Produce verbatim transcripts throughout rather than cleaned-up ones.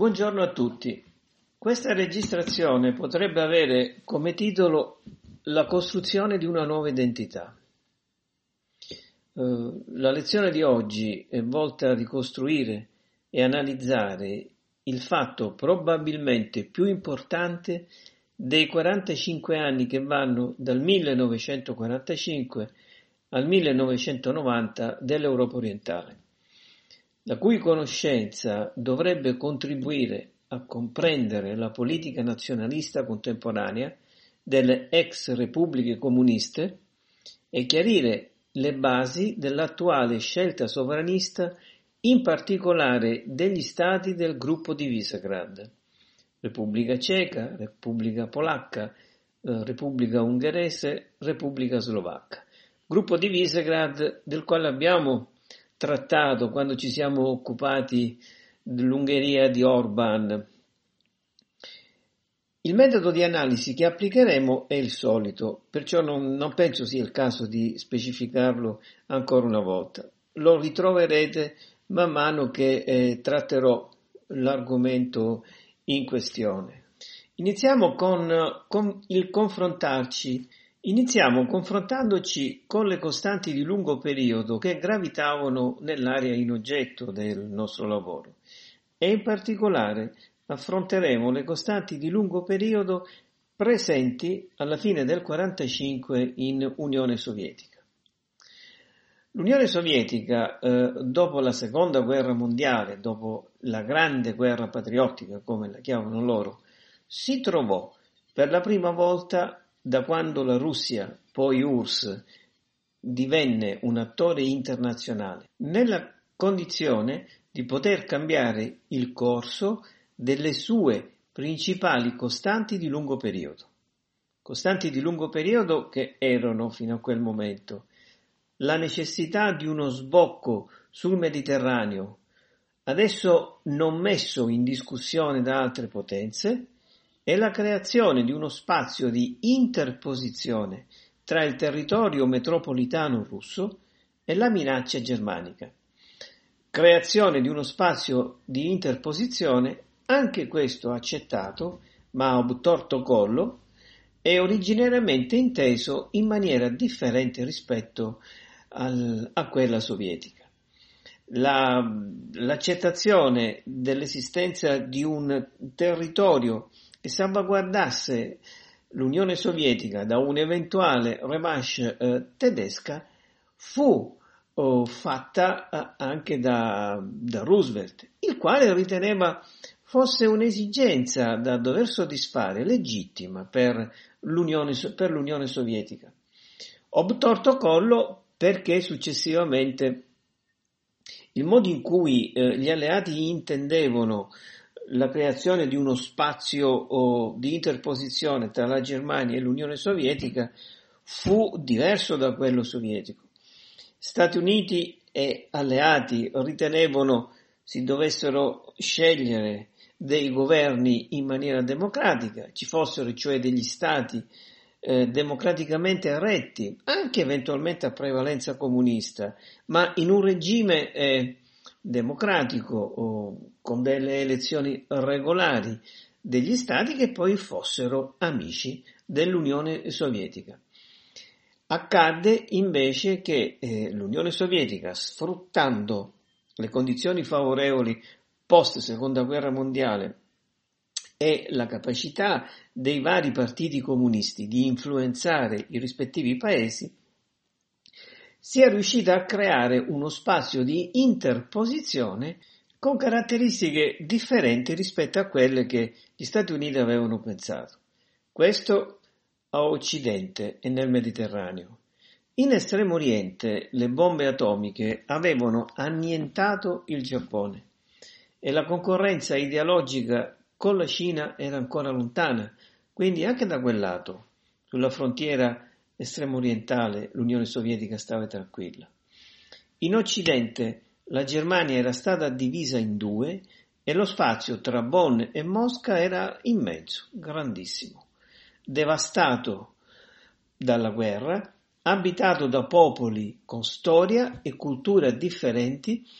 Buongiorno a tutti. Questa registrazione potrebbe avere come titolo La costruzione di una nuova identità. Uh, la lezione di oggi è volta a ricostruire e analizzare il fatto probabilmente più importante dei quarantacinque anni che vanno dal millenovecentoquarantacinque al millenovecentonovanta dell'Europa orientale, la cui conoscenza dovrebbe contribuire a comprendere la politica nazionalista contemporanea delle ex repubbliche comuniste e chiarire le basi dell'attuale scelta sovranista, in particolare degli stati del gruppo di Visegrad, Repubblica Ceca, Repubblica Polacca, eh, Repubblica Ungherese, Repubblica Slovacca. Gruppo di Visegrad del quale abbiamo trattato quando ci siamo occupati dell'Ungheria di Orban. Il metodo di analisi che applicheremo è il solito, perciò non, non penso sia il caso di specificarlo ancora una volta. Lo ritroverete man mano che eh, tratterò l'argomento in questione. Iniziamo con, con il confrontarci Iniziamo confrontandoci con le costanti di lungo periodo che gravitavano nell'area in oggetto del nostro lavoro e in particolare affronteremo le costanti di lungo periodo presenti alla fine del quarantacinque in Unione Sovietica. L'Unione Sovietica, eh, dopo la seconda guerra mondiale, dopo la grande guerra patriottica, come la chiamano loro, si trovò per la prima volta da quando la Russia, poi U R S S, divenne un attore internazionale, nella condizione di poter cambiare il corso delle sue principali costanti di lungo periodo. Costanti di lungo periodo che erano, fino a quel momento, la necessità di uno sbocco sul Mediterraneo, adesso non messo in discussione da altre potenze, e la creazione di uno spazio di interposizione tra il territorio metropolitano russo e la minaccia germanica. Creazione di uno spazio di interposizione, anche questo accettato, ma obtorto collo, e originariamente inteso in maniera differente rispetto al, a quella sovietica. La, l'accettazione dell'esistenza di un territorio che salvaguardasse l'Unione Sovietica da un'eventuale revanche eh, tedesca fu oh, fatta eh, anche da, da Roosevelt, il quale riteneva fosse un'esigenza da dover soddisfare legittima per l'Unione, per l'Unione Sovietica. Obtorto collo perché successivamente il modo in cui eh, gli alleati intendevano la creazione di uno spazio oh, di interposizione tra la Germania e l'Unione Sovietica fu diverso da quello sovietico. Stati Uniti e alleati ritenevano si dovessero scegliere dei governi in maniera democratica, ci fossero cioè degli stati eh, democraticamente eletti, anche eventualmente a prevalenza comunista, ma in un regime eh, democratico o con delle elezioni regolari degli stati che poi fossero amici dell'Unione Sovietica. Accadde invece che eh, l'Unione Sovietica, sfruttando le condizioni favorevoli post seconda guerra mondiale e la capacità dei vari partiti comunisti di influenzare i rispettivi paesi, sia riuscita a creare uno spazio di interposizione con caratteristiche differenti rispetto a quelle che gli Stati Uniti avevano pensato. Questo a Occidente e nel Mediterraneo. In Estremo Oriente le bombe atomiche avevano annientato il Giappone e la concorrenza ideologica con la Cina era ancora lontana, quindi anche da quel lato, sulla frontiera estremo orientale, l'Unione Sovietica stava tranquilla. In Occidente la Germania era stata divisa in due e lo spazio tra Bonn e Mosca era immenso, grandissimo, devastato dalla guerra, abitato da popoli con storia e cultura differenti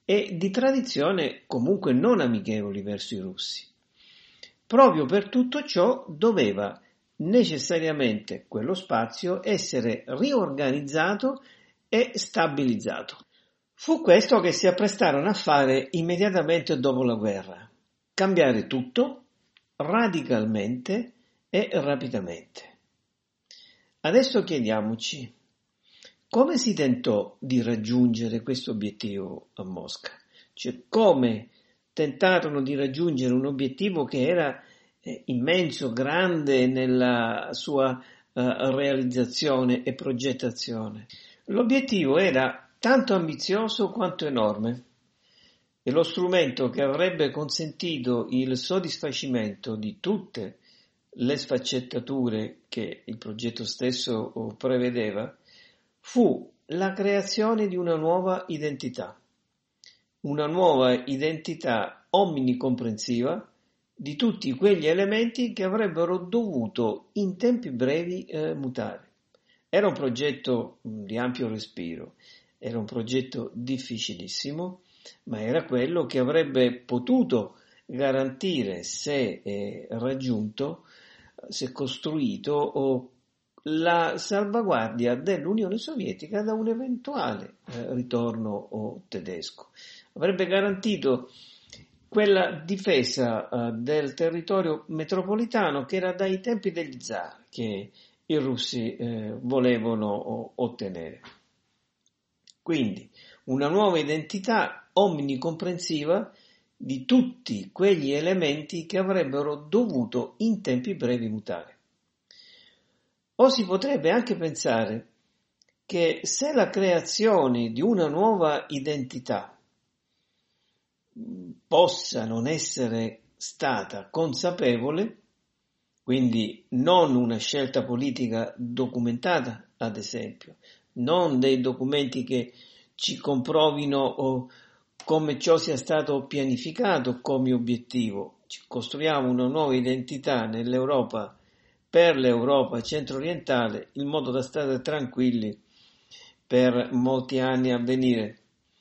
e di tradizione comunque non amichevoli verso i russi. Proprio per tutto ciò doveva necessariamente quello spazio essere riorganizzato e stabilizzato. Fu questo che si apprestarono a fare immediatamente dopo la guerra: cambiare tutto radicalmente e rapidamente. Adesso chiediamoci, come si tentò di raggiungere questo obiettivo a Mosca? Cioè, come tentarono di raggiungere un obiettivo che era eh, immenso, grande nella sua eh, realizzazione e progettazione? L'obiettivo era tanto ambizioso quanto enorme, e lo strumento che avrebbe consentito il soddisfacimento di tutte le sfaccettature che il progetto stesso prevedeva fu la creazione di una nuova identità, una nuova identità omnicomprensiva di tutti quegli elementi che avrebbero dovuto in tempi brevi eh, mutare. Era un progetto di ampio respiro, era un progetto difficilissimo, ma era quello che avrebbe potuto garantire, se eh, raggiunto, se costruito, o la salvaguardia dell'Unione Sovietica da un eventuale eh, ritorno o tedesco. Avrebbe garantito quella difesa eh, del territorio metropolitano che era dai tempi degli zar che i russi eh, volevano o, ottenere. Quindi una nuova identità omnicomprensiva di tutti quegli elementi che avrebbero dovuto in tempi brevi mutare. O si potrebbe anche pensare che se la creazione di una nuova identità possa non essere stata consapevole, quindi non una scelta politica documentata, ad esempio, non dei documenti che ci comprovino o come ciò sia stato pianificato come obiettivo. Ci costruiamo una nuova identità nell'Europa, per l'Europa centro-orientale, in modo da stare tranquilli per molti anni a venire.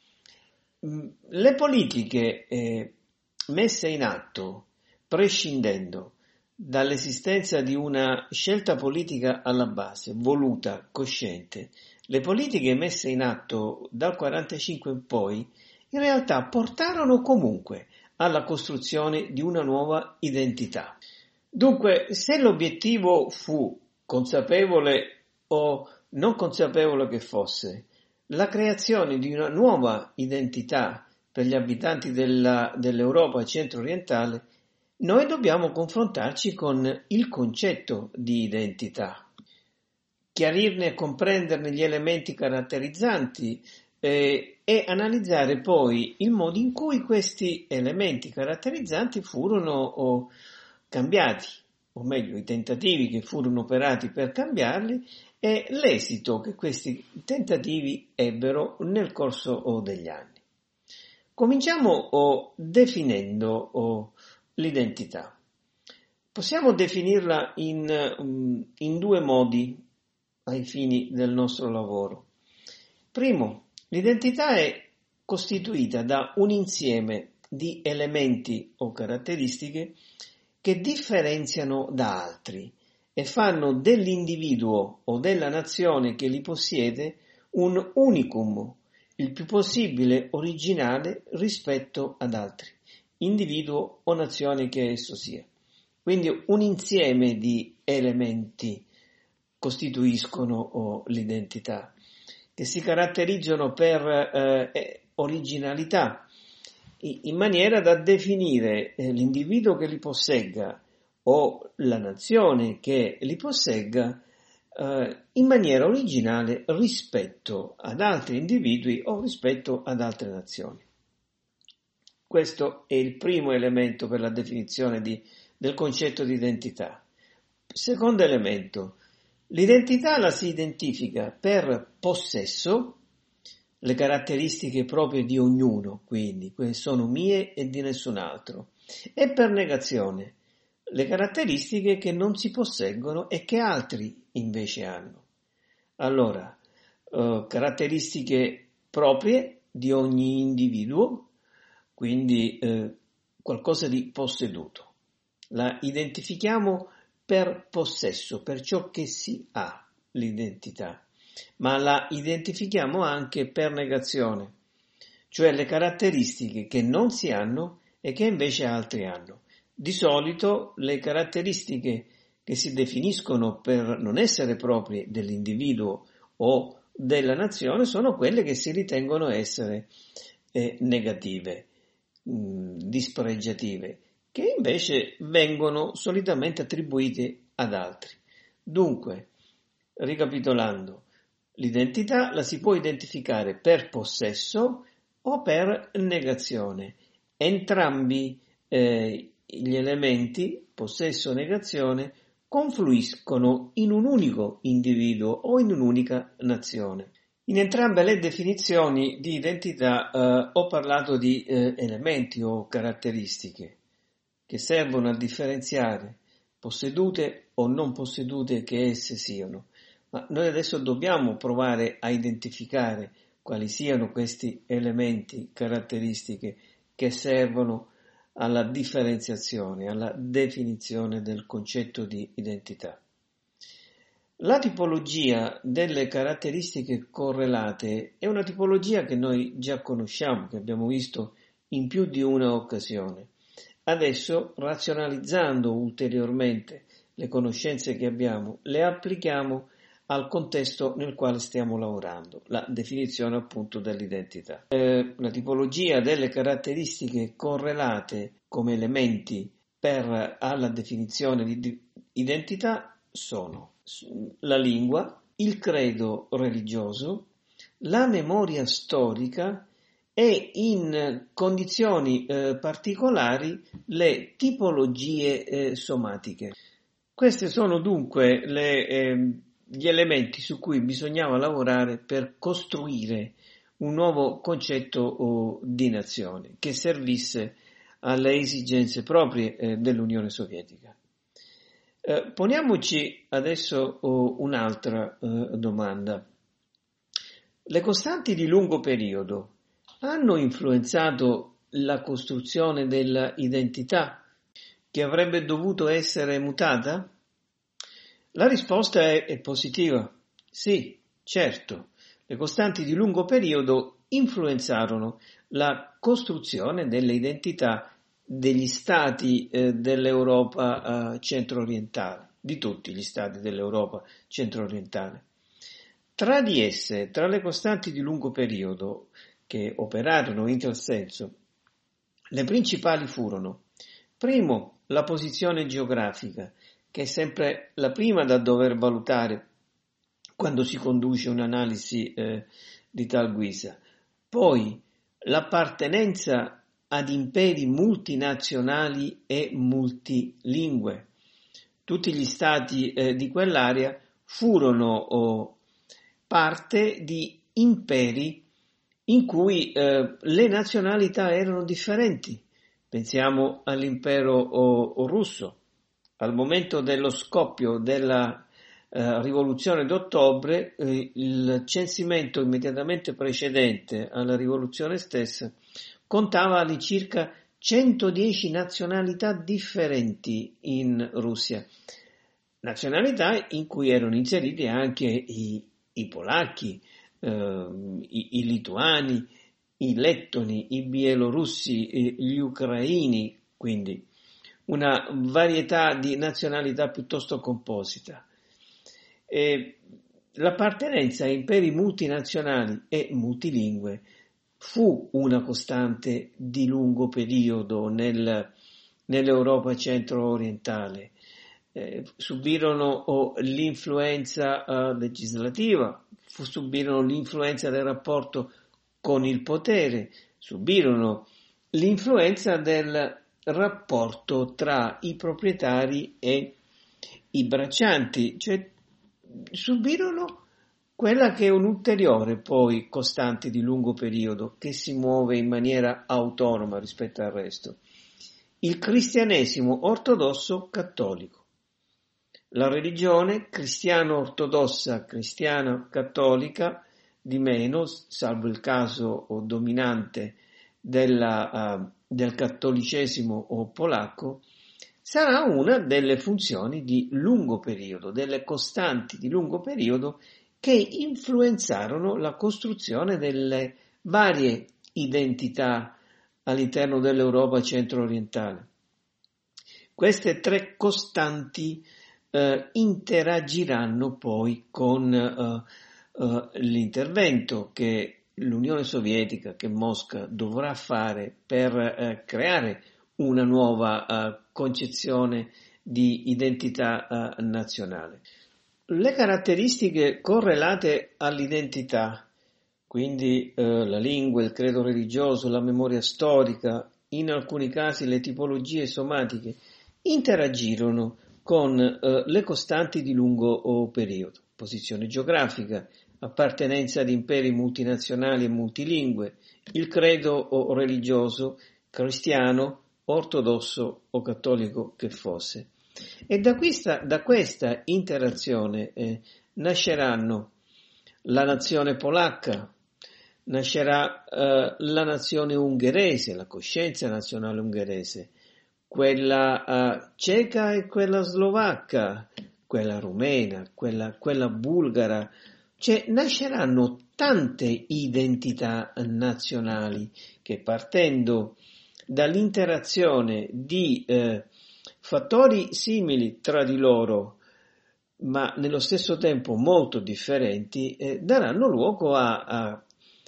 Le politiche eh, messe in atto, prescindendo dall'esistenza di una scelta politica alla base, voluta, cosciente, le politiche messe in atto dal quarantacinque in poi, in realtà portarono comunque alla costruzione di una nuova identità. Dunque, se l'obiettivo fu consapevole o non consapevole che fosse, la creazione di una nuova identità per gli abitanti della, dell'Europa centro-orientale, noi dobbiamo confrontarci con il concetto di identità, chiarirne e comprenderne gli elementi caratterizzanti eh, e analizzare poi il modo in cui questi elementi caratterizzanti furono oh, cambiati, o meglio i tentativi che furono operati per cambiarli e l'esito che questi tentativi ebbero nel corso oh, degli anni. Cominciamo oh, definendo oh, l'identità. Possiamo definirla in, um, in due modi ai fini del nostro lavoro. Primo, l'identità è costituita da un insieme di elementi o caratteristiche che differenziano da altri e fanno dell'individuo o della nazione che li possiede un unicum, il più possibile originale rispetto ad altri, individuo o nazione che esso sia. Quindi un insieme di elementi costituiscono oh, l'identità, che si caratterizzano per eh, originalità, in maniera da definire eh, l'individuo che li possegga o la nazione che li possegga eh, in maniera originale rispetto ad altri individui o rispetto ad altre nazioni. Questo è il primo elemento per la definizione di, del concetto di identità. Secondo elemento, l'identità la si identifica per possesso, le caratteristiche proprie di ognuno, quindi, quelle sono mie e di nessun altro, e per negazione, le caratteristiche che non si posseggono e che altri invece hanno. Allora, eh, caratteristiche proprie di ogni individuo, quindi eh, qualcosa di posseduto. La identifichiamo per possesso, per ciò che si ha, l'identità, ma la identifichiamo anche per negazione, cioè le caratteristiche che non si hanno e che invece altri hanno. Di solito le caratteristiche che si definiscono per non essere proprie dell'individuo o della nazione sono quelle che si ritengono essere eh, negative, mh, dispregiative, che invece vengono solitamente attribuite ad altri. Dunque, ricapitolando, l'identità la si può identificare per possesso o per negazione. Entrambi eh, gli elementi, possesso e negazione, confluiscono in un unico individuo o in un'unica nazione. In entrambe le definizioni di identità eh, ho parlato di eh, elementi o caratteristiche che servono a differenziare possedute o non possedute che esse siano. Ma noi adesso dobbiamo provare a identificare quali siano questi elementi, caratteristiche che servono alla differenziazione, alla definizione del concetto di identità. La tipologia delle caratteristiche correlate è una tipologia che noi già conosciamo, che abbiamo visto in più di una occasione. Adesso, razionalizzando ulteriormente le conoscenze che abbiamo, le applichiamo al contesto nel quale stiamo lavorando, la definizione appunto dell'identità. Eh, la tipologia delle caratteristiche correlate come elementi per alla definizione di identità sono la lingua, il credo religioso, la memoria storica e in condizioni eh, particolari le tipologie eh, somatiche. Queste sono dunque le, eh, gli elementi su cui bisognava lavorare per costruire un nuovo concetto oh, di nazione che servisse alle esigenze proprie eh, dell'Unione Sovietica. Eh, poniamoci adesso oh, un'altra eh, domanda. Le costanti di lungo periodo hanno influenzato la costruzione dell'identità che avrebbe dovuto essere mutata? La risposta è, è positiva. Sì, certo. Le costanti di lungo periodo influenzarono la costruzione delle identità degli stati eh, dell'Europa eh, centro-orientale, di tutti gli stati dell'Europa centro-orientale. Tra di esse, tra le costanti di lungo periodo che operarono in tal senso, le principali furono: primo, la posizione geografica, che è sempre la prima da dover valutare quando si conduce un'analisi eh, di tal guisa. Poi, l'appartenenza ad imperi multinazionali e multilingue. Tutti gli stati eh, di quell'area furono oh, parte di imperi in cui eh, le nazionalità erano differenti. Pensiamo all'impero oh, russo. Al momento dello scoppio della eh, rivoluzione d'ottobre, eh, il censimento immediatamente precedente alla rivoluzione stessa contava all'incirca centodieci nazionalità differenti in Russia, nazionalità in cui erano inseriti anche i, i polacchi, eh, i, i lituani, i lettoni, i bielorussi, gli ucraini, quindi una varietà di nazionalità piuttosto composita. E l'appartenenza a imperi multinazionali e multilingue fu una costante di lungo periodo nel, nell'Europa centro-orientale. Eh, subirono oh, l'influenza uh, legislativa, fu, subirono l'influenza del rapporto con il potere, subirono l'influenza del rapporto tra i proprietari e i braccianti, cioè subirono quella che è un'ulteriore poi costante di lungo periodo che si muove in maniera autonoma rispetto al resto: il cristianesimo ortodosso cattolico. La religione cristiano-ortodossa, cristiana-cattolica di meno, salvo il caso dominante della, uh, del cattolicesimo polacco, sarà una delle funzioni di lungo periodo, delle costanti di lungo periodo che influenzarono la costruzione delle varie identità all'interno dell'Europa centro-orientale. Queste tre costanti eh, interagiranno poi con eh, eh, l'intervento che l'Unione Sovietica, che Mosca dovrà fare per eh, creare una nuova eh, concezione di identità eh, nazionale. Le caratteristiche correlate all'identità, quindi eh, la lingua, il credo religioso, la memoria storica, in alcuni casi le tipologie somatiche, interagirono con eh, le costanti di lungo periodo: posizione geografica, appartenenza ad imperi multinazionali e multilingue, il credo religioso, cristiano, ortodosso o cattolico che fosse. E da questa, da questa interazione eh, nasceranno la nazione polacca, nascerà eh, la nazione ungherese, la coscienza nazionale ungherese, quella uh, ceca e quella slovacca, quella rumena, quella, quella bulgara. Cioè, nasceranno tante identità nazionali che, partendo dall'interazione di eh, fattori simili tra di loro, ma nello stesso tempo molto differenti, eh, daranno luogo a, a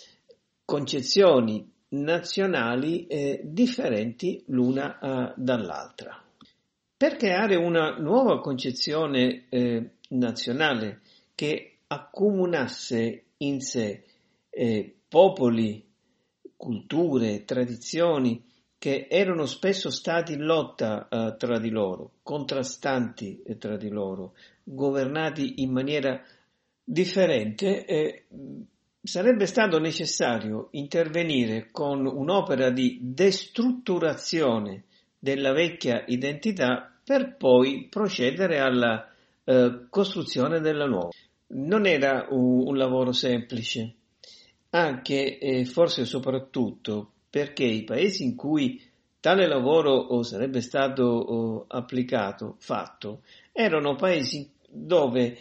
concezioni nazionali eh, differenti l'una eh, dall'altra. Per creare una nuova concezione eh, nazionale che accomunasse in sé eh, popoli, culture, tradizioni che erano spesso stati in lotta eh, tra di loro, contrastanti eh, tra di loro, governati in maniera differente, eh, sarebbe stato necessario intervenire con un'opera di destrutturazione della vecchia identità per poi procedere alla eh, costruzione della nuova. Non era un, un lavoro semplice, anche e forse soprattutto perché i paesi in cui tale lavoro oh, sarebbe stato oh, applicato, fatto, erano paesi dove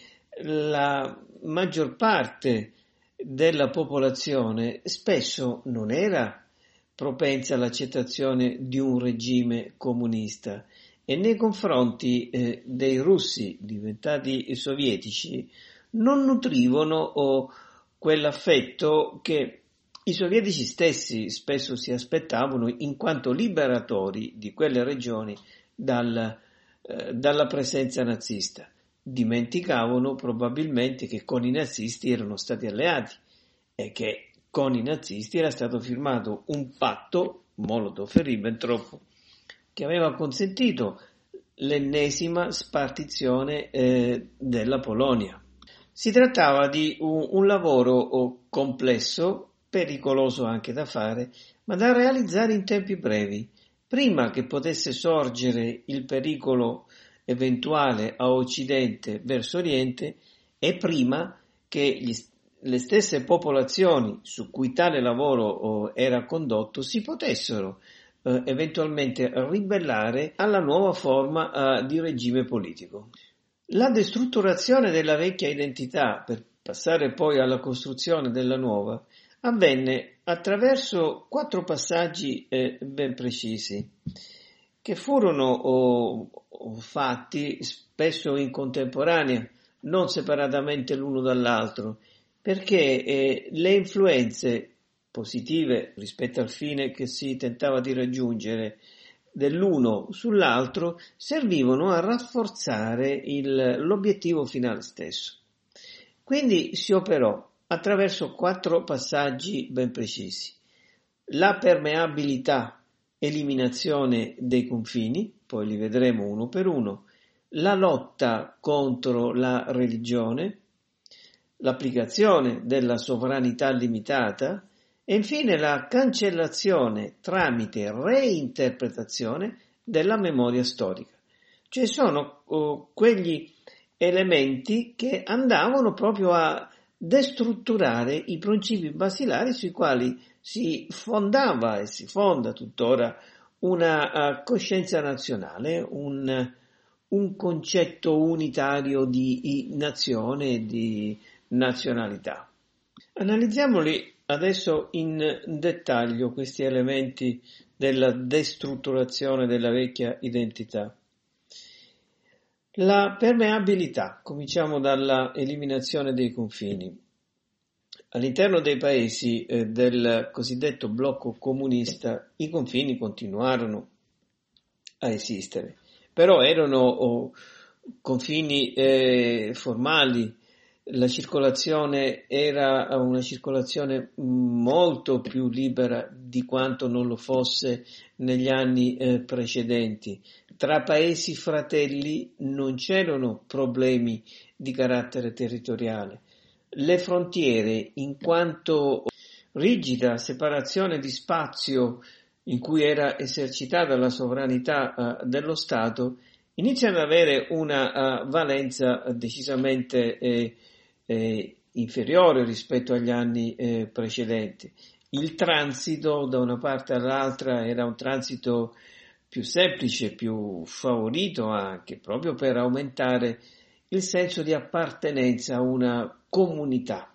la maggior parte della popolazione spesso non era propensa all'accettazione di un regime comunista e nei confronti eh, dei russi diventati sovietici non nutrivano oh, quell'affetto che i sovietici stessi spesso si aspettavano in quanto liberatori di quelle regioni dal, eh, dalla presenza nazista. Dimenticavano probabilmente che con i nazisti erano stati alleati e che con i nazisti era stato firmato un patto Molotov-Ribbentrop che aveva consentito l'ennesima spartizione eh, della Polonia. Si trattava di un, un lavoro complesso, pericoloso anche da fare, ma da realizzare in tempi brevi, prima che potesse sorgere il pericolo eventuale a Occidente verso Oriente e prima che gli, le stesse popolazioni su cui tale lavoro oh, era condotto si potessero eh, eventualmente ribellare alla nuova forma eh, di regime politico. La destrutturazione della vecchia identità per passare poi alla costruzione della nuova avvenne attraverso quattro passaggi eh, ben precisi che furono oh, fatti spesso in contemporanea, non separatamente l'uno dall'altro, perché eh, le influenze positive rispetto al fine che si tentava di raggiungere dell'uno sull'altro servivano a rafforzare il, l'obiettivo finale stesso. Quindi si operò attraverso quattro passaggi ben precisi: la permeabilità, eliminazione dei confini, poi li vedremo uno per uno, la lotta contro la religione, l'applicazione della sovranità limitata e infine la cancellazione tramite reinterpretazione della memoria storica. Cioè sono uh, quegli elementi che andavano proprio a destrutturare i principi basilari sui quali si fondava e si fonda tuttora una uh, coscienza nazionale, un, un concetto unitario di nazione e di nazionalità. Analizziamoli adesso in dettaglio questi elementi della destrutturazione della vecchia identità. La permeabilità, cominciamo dalla eliminazione dei confini. All'interno dei paesi eh, del cosiddetto blocco comunista i confini continuarono a esistere, però erano oh, confini eh, formali, la circolazione era una circolazione molto più libera di quanto non lo fosse negli anni eh, precedenti. Tra paesi fratelli non c'erano problemi di carattere territoriale. Le frontiere, in quanto rigida separazione di spazio in cui era esercitata la sovranità uh, dello Stato, iniziano ad avere una uh, valenza decisamente eh, eh, inferiore rispetto agli anni eh, precedenti. Il transito da una parte all'altra era un transito più semplice, più favorito anche, proprio per aumentare il senso di appartenenza a una comunità.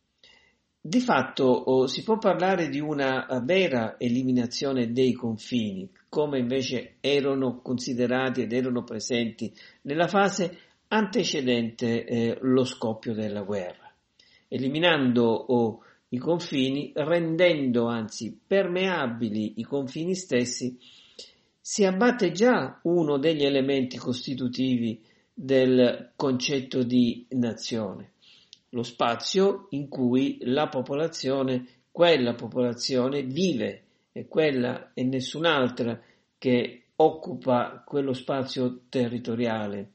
Di fatto oh, si può parlare di una vera eliminazione dei confini, come invece erano considerati ed erano presenti nella fase antecedente eh, lo scoppio della guerra, eliminando oh, i confini, rendendo anzi permeabili i confini stessi, si abbatte già uno degli elementi costitutivi del concetto di nazione, lo spazio in cui la popolazione, quella popolazione vive, e quella e nessun'altra che occupa quello spazio territoriale.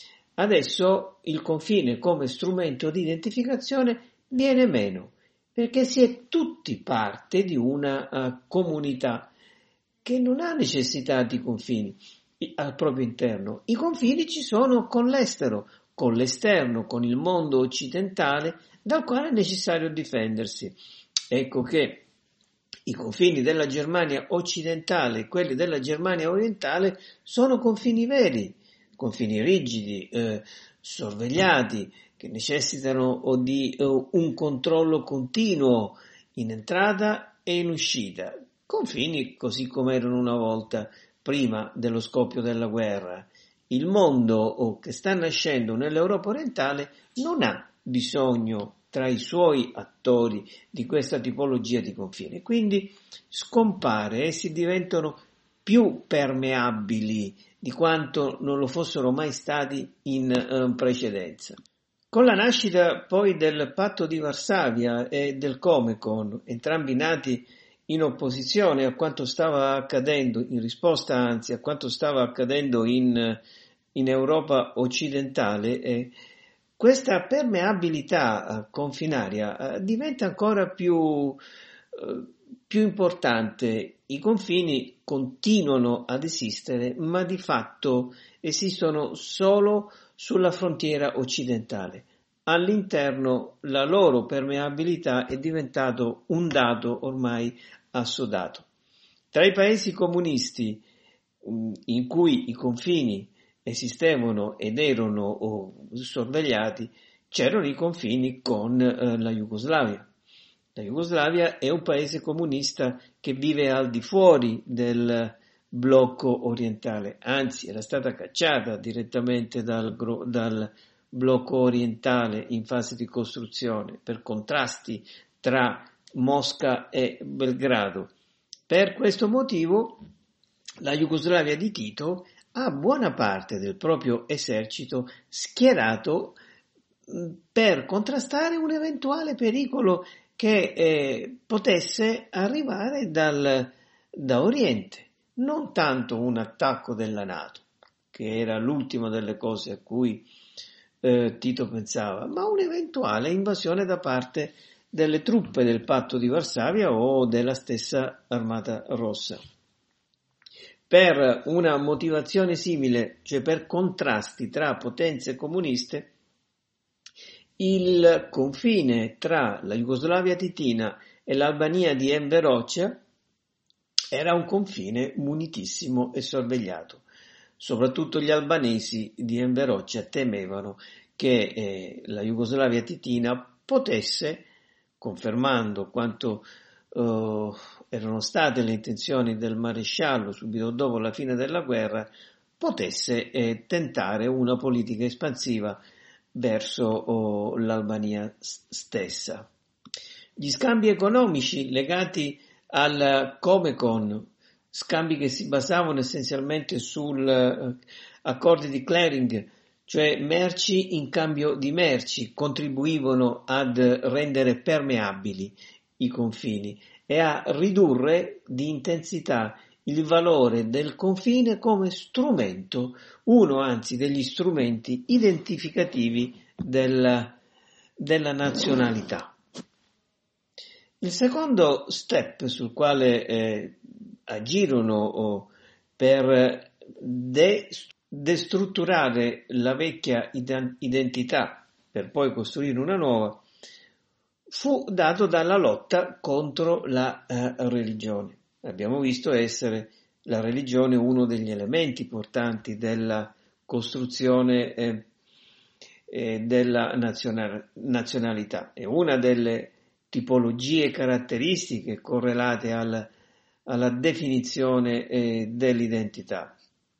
Adesso il confine come strumento di identificazione viene meno, perché si è tutti parte di una uh, comunità che non ha necessità di confini al proprio interno. I confini ci sono con l'estero, con l'esterno, con il mondo occidentale dal quale è necessario difendersi. Ecco che i confini della Germania occidentale e quelli della Germania orientale sono confini veri, confini rigidi, eh, sorvegliati, che necessitano di eh, un controllo continuo in entrata e in uscita. Confini così come erano una volta, prima dello scoppio della guerra. Il mondo che sta nascendo nell'Europa orientale non ha bisogno tra i suoi attori di questa tipologia di confine, quindi scompare, essi diventano più permeabili di quanto non lo fossero mai stati in eh, precedenza. Con la nascita poi del patto di Varsavia e del Comecon, entrambi nati in opposizione a quanto stava accadendo, in risposta anzi a quanto stava accadendo in, in Europa occidentale, eh, questa permeabilità eh, confinaria eh, diventa ancora più, eh, più importante. I confini continuano ad esistere, ma di fatto esistono solo sulla frontiera occidentale. All'interno la loro permeabilità è diventato un dato ormai assodato. Tra i paesi comunisti in cui i confini esistevano ed erano oh, sorvegliati, c'erano i confini con eh, la Jugoslavia. La Jugoslavia è un paese comunista che vive al di fuori del blocco orientale, anzi era stata cacciata direttamente dal, dal blocco orientale in fase di costruzione per contrasti tra Mosca e Belgrado. Per questo motivo la Jugoslavia di Tito ha buona parte del proprio esercito schierato per contrastare un eventuale pericolo che eh, potesse arrivare dal, da Oriente, non tanto un attacco della NATO, che era l'ultima delle cose a cui eh, Tito pensava, ma un'eventuale invasione da parte delle truppe del patto di Varsavia o della stessa Armata Rossa. Per una motivazione simile, cioè per contrasti tra potenze comuniste, il confine tra la Jugoslavia titina e l'Albania di Enver Hoxha era un confine munitissimo e sorvegliato. Soprattutto gli albanesi di Enver Hoxha temevano che eh, la Jugoslavia titina potesse, confermando quanto eh, erano state le intenzioni del maresciallo subito dopo la fine della guerra, potesse eh, tentare una politica espansiva verso oh, l'Albania stessa. Gli scambi economici legati al Comecon, scambi che si basavano essenzialmente sugli uh, accordi di clearing, cioè merci in cambio di merci, contribuivano ad rendere permeabili i confini e a ridurre di intensità il valore del confine come strumento, uno anzi degli strumenti identificativi della, della nazionalità. Il secondo step sul quale eh, agirono oh, per de- destrutturare la vecchia identità per poi costruire una nuova fu dato dalla lotta contro la eh, religione. Abbiamo visto essere la religione uno degli elementi portanti della costruzione eh, eh, della nazional- nazionalità. È una delle tipologie caratteristiche correlate al, alla definizione eh, dell'identità.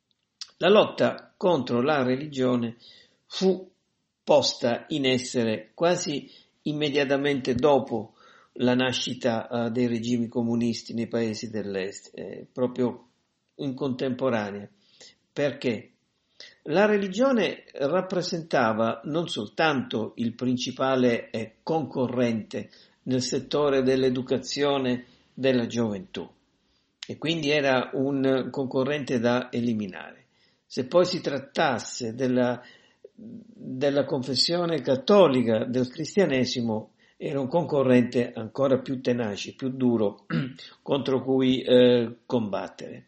La lotta contro la religione fu posta in essere quasi immediatamente dopo la nascita uh, dei regimi comunisti nei paesi dell'est, eh, proprio in contemporanea. Perché? La religione rappresentava non soltanto il principale eh, concorrente nel settore dell'educazione della gioventù, e quindi era un concorrente da eliminare. Se poi si trattasse della, della confessione cattolica, del cristianesimo, era un concorrente ancora più tenace, più duro, contro cui eh, combattere.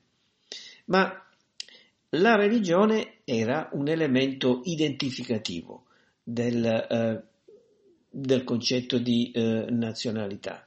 Ma la religione era un elemento identificativo del, eh, del concetto di eh, nazionalità.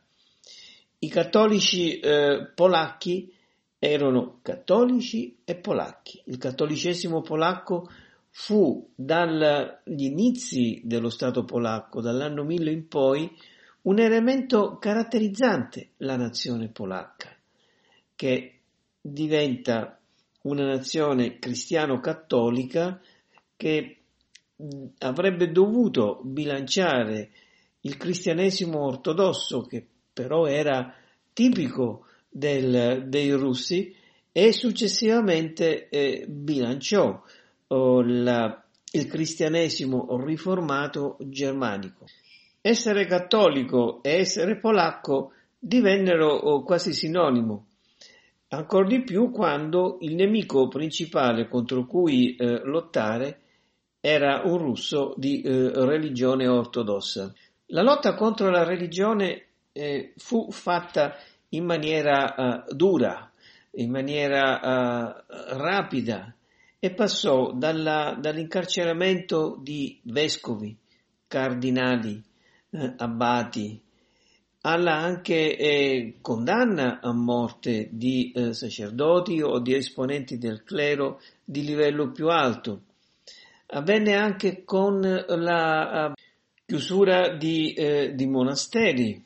I cattolici eh, polacchi erano cattolici e polacchi. Il cattolicesimo polacco fu dagli inizi dello Stato polacco, dall'anno mille in poi, un elemento caratterizzante la nazione polacca, che diventa una nazione cristiano-cattolica che avrebbe dovuto bilanciare il cristianesimo ortodosso, che però era tipico del, dei russi, e successivamente eh, bilanciò oh, la, il cristianesimo riformato germanico. Essere cattolico e essere polacco divennero oh, quasi sinonimo, ancor di più quando il nemico principale contro cui eh, lottare era un russo di eh, religione ortodossa. La lotta contro la religione eh, fu fatta in maniera uh, dura, in maniera uh, rapida, e passò dalla, dall'incarceramento di vescovi, cardinali, eh, abbati, alla anche eh, condanna a morte di eh, sacerdoti o di esponenti del clero di livello più alto. Avvenne anche con la uh, chiusura di, eh, di monasteri,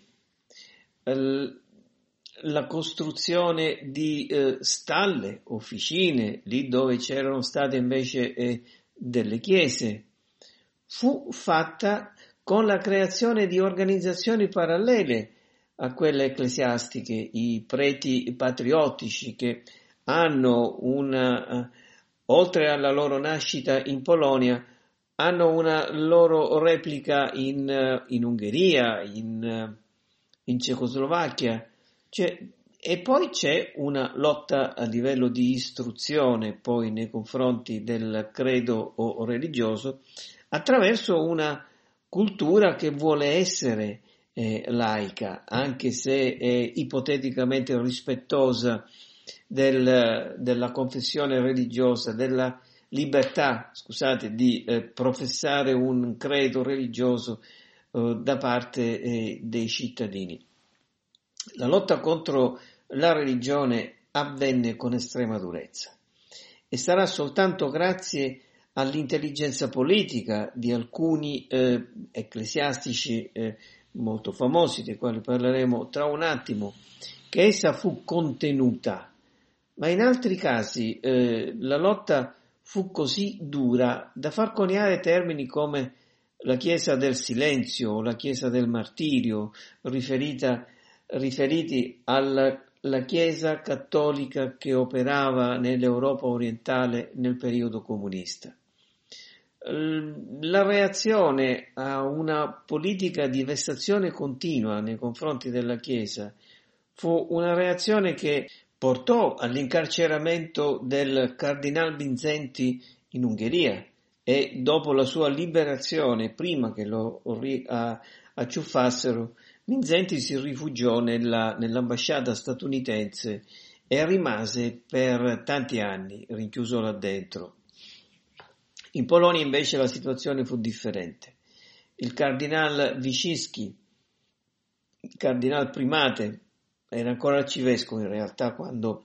uh, la costruzione di eh, stalle, officine, lì dove c'erano state invece eh, delle chiese, fu fatta con la creazione di organizzazioni parallele a quelle ecclesiastiche, i preti patriottici, che hanno una, oltre alla loro nascita in Polonia, hanno una loro replica in, in Ungheria, in, in Cecoslovacchia. Cioè, e poi c'è una lotta a livello di istruzione poi nei confronti del credo o religioso attraverso una cultura che vuole essere eh, laica, anche se è ipoteticamente rispettosa del, della confessione religiosa, della libertà, scusate, di eh, professare un credo religioso eh, da parte eh, dei cittadini. La lotta contro la religione avvenne con estrema durezza e sarà soltanto grazie all'intelligenza politica di alcuni eh, ecclesiastici eh, molto famosi, dei quali parleremo tra un attimo, che essa fu contenuta. Ma in altri casi eh, la lotta fu così dura da far coniare termini come la Chiesa del silenzio o la Chiesa del martirio, riferita, riferiti alla la Chiesa cattolica che operava nell'Europa orientale nel periodo comunista. La reazione a una politica di vessazione continua nei confronti della Chiesa fu una reazione che portò all'incarceramento del cardinal Mindszenty in Ungheria e dopo la sua liberazione, prima che lo acciuffassero, Mindszenty si rifugiò nella, nell'ambasciata statunitense e rimase per tanti anni rinchiuso là dentro. In Polonia invece la situazione fu differente. Il cardinal Wyszynski, il cardinal primate, era ancora arcivescovo in realtà quando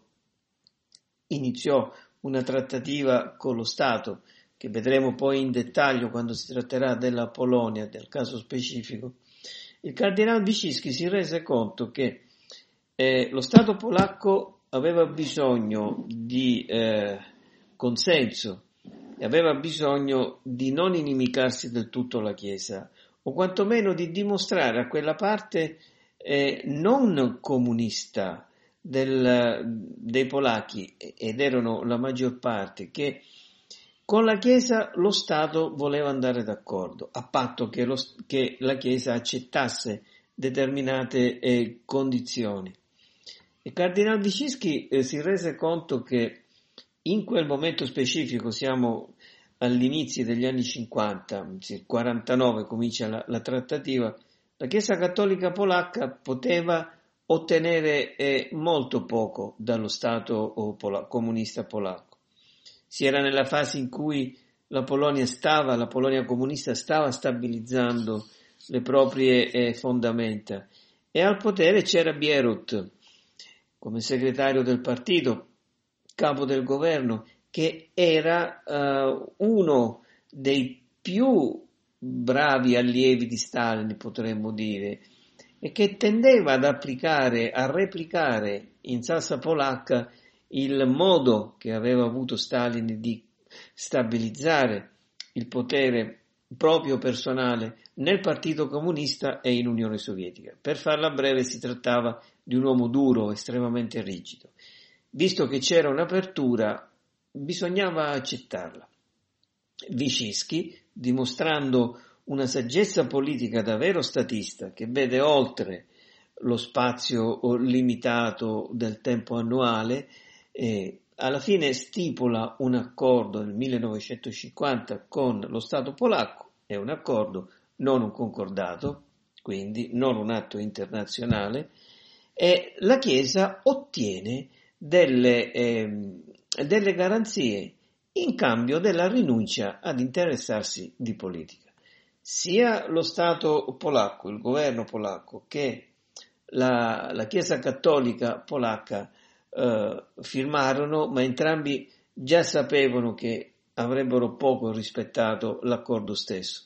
iniziò una trattativa con lo Stato, che vedremo poi in dettaglio quando si tratterà della Polonia, del caso specifico. Il cardinal Wyszynski si rese conto che eh, lo Stato polacco aveva bisogno di eh, consenso e aveva bisogno di non inimicarsi del tutto la Chiesa, o quantomeno di dimostrare a quella parte eh, non comunista del, dei polacchi, ed erano la maggior parte, che con la Chiesa lo Stato voleva andare d'accordo, a patto che, lo, che la Chiesa accettasse determinate eh, condizioni. Il cardinal Wyszynski eh, si rese conto che in quel momento specifico, siamo all'inizio degli anni cinquanta, nel quarantanove comincia la, la trattativa, la Chiesa cattolica polacca poteva ottenere eh, molto poco dallo Stato pola, comunista polacco. Si era nella fase in cui la Polonia stava, la Polonia comunista stava stabilizzando le proprie eh, fondamenta e al potere c'era Bierut come segretario del partito, capo del governo, che era uh, uno dei più bravi allievi di Stalin, potremmo dire, e che tendeva ad applicare, a replicare in salsa polacca il modo che aveva avuto Stalin di stabilizzare il potere proprio personale nel Partito Comunista e in Unione Sovietica. Per farla breve, si trattava di un uomo duro, estremamente rigido. Visto che c'era un'apertura, bisognava accettarla. Wyszynski, dimostrando una saggezza politica davvero statista, che vede oltre lo spazio limitato del tempo annuale, e alla fine stipula un accordo nel millenovecentocinquanta con lo Stato polacco, è un accordo, non un concordato, quindi non un atto internazionale, e la Chiesa ottiene delle, eh, delle garanzie in cambio della rinuncia ad interessarsi di politica. Sia lo Stato polacco, il governo polacco, che la, la Chiesa cattolica polacca Uh, firmarono, ma entrambi già sapevano che avrebbero poco rispettato l'accordo stesso.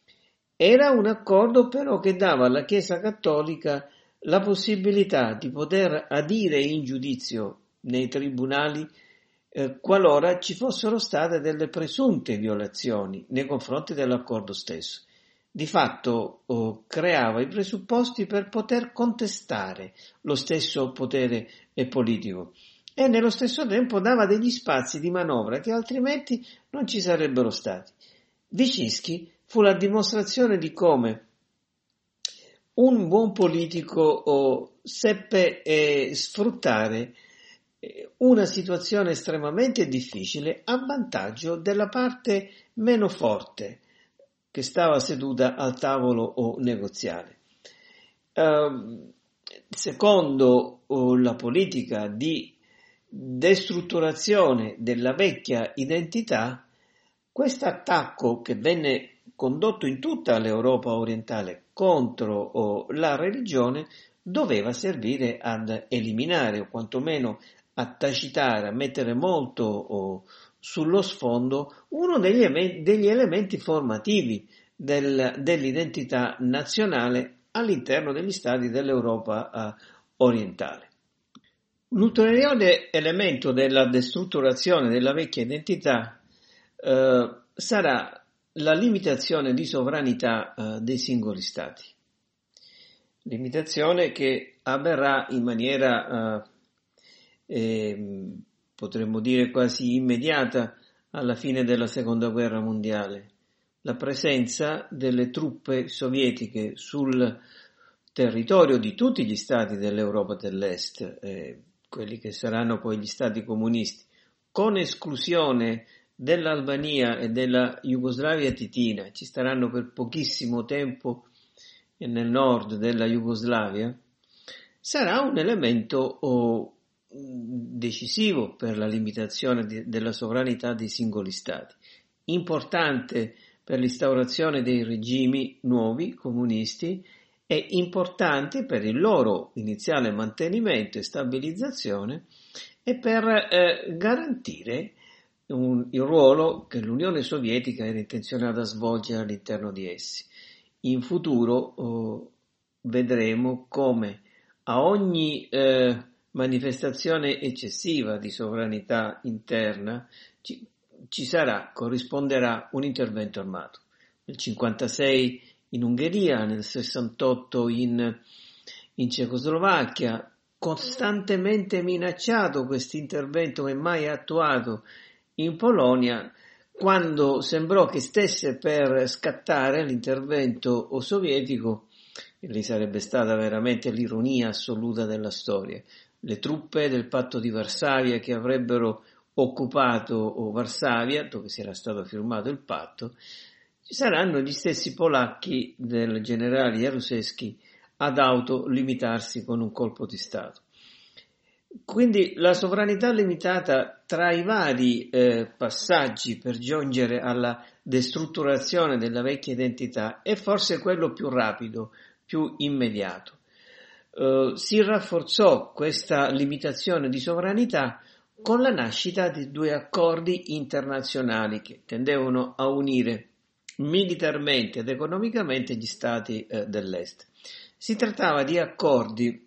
Era un accordo però che dava alla Chiesa cattolica la possibilità di poter adire in giudizio nei tribunali eh, qualora ci fossero state delle presunte violazioni nei confronti dell'accordo stesso. Di fatto oh, creava i presupposti per poter contestare lo stesso potere eh, politico e nello stesso tempo dava degli spazi di manovra che altrimenti non ci sarebbero stati. Wyszynski fu la dimostrazione di come un buon politico oh, seppe eh, sfruttare eh, una situazione estremamente difficile a vantaggio della parte meno forte che stava seduta al tavolo o negoziale. Uh, secondo uh, la politica di destrutturazione della vecchia identità, questo attacco che venne condotto in tutta l'Europa orientale contro oh, la religione doveva servire ad eliminare o quantomeno a tacitare, a mettere molto oh, sullo sfondo uno degli, degli elementi formativi del, dell'identità nazionale all'interno degli stati dell'Europa eh, orientale. Un ulteriore elemento della destrutturazione della vecchia identità eh, sarà la limitazione di sovranità eh, dei singoli stati. Limitazione che avverrà in maniera, eh, eh, potremmo dire quasi immediata, alla fine della Seconda Guerra Mondiale. La presenza delle truppe sovietiche sul territorio di tutti gli stati dell'Europa dell'Est, eh, quelli che saranno poi gli stati comunisti, con esclusione dell'Albania e della Jugoslavia titina, ci staranno per pochissimo tempo nel nord della Jugoslavia, sarà un elemento oh, decisivo per la limitazione di, della sovranità dei singoli stati, importante per l'instaurazione dei regimi nuovi comunisti e importante per il loro iniziale mantenimento e stabilizzazione e per eh, garantire un, il ruolo che l'Unione Sovietica era intenzionata a svolgere all'interno di essi. In futuro oh, vedremo come a ogni eh, manifestazione eccessiva di sovranità interna ci, ci sarà, corrisponderà un intervento armato. Nel cinquantasei in Ungheria, nel sessantotto in, in Cecoslovacchia, costantemente minacciato questo intervento e mai attuato in Polonia, quando sembrò che stesse per scattare l'intervento sovietico, lì sarebbe stata veramente l'ironia assoluta della storia. Le truppe del patto di Varsavia che avrebbero occupato Varsavia, dove si era stato firmato il patto, saranno gli stessi polacchi del generale Jaruzelski ad autolimitarsi con un colpo di Stato. Quindi la sovranità limitata tra i vari eh, passaggi per giungere alla destrutturazione della vecchia identità è forse quello più rapido, più immediato. Uh, si rafforzò questa limitazione di sovranità con la nascita di due accordi internazionali che tendevano a unire militarmente ed economicamente gli stati eh, dell'est. Si trattava di accordi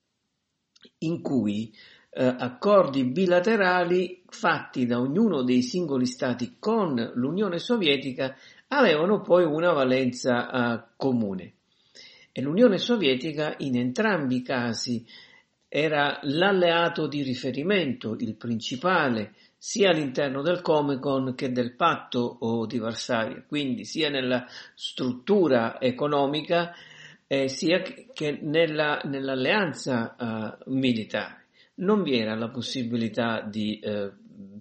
in cui eh, accordi bilaterali fatti da ognuno dei singoli stati con l'Unione Sovietica avevano poi una valenza eh, comune. E l'Unione Sovietica in entrambi i casi era l'alleato di riferimento, il principale, sia all'interno del Comecon che del patto oh, di Varsavia, quindi sia nella struttura economica eh, sia che nella, nell'alleanza uh, militare. Non vi era la possibilità di eh,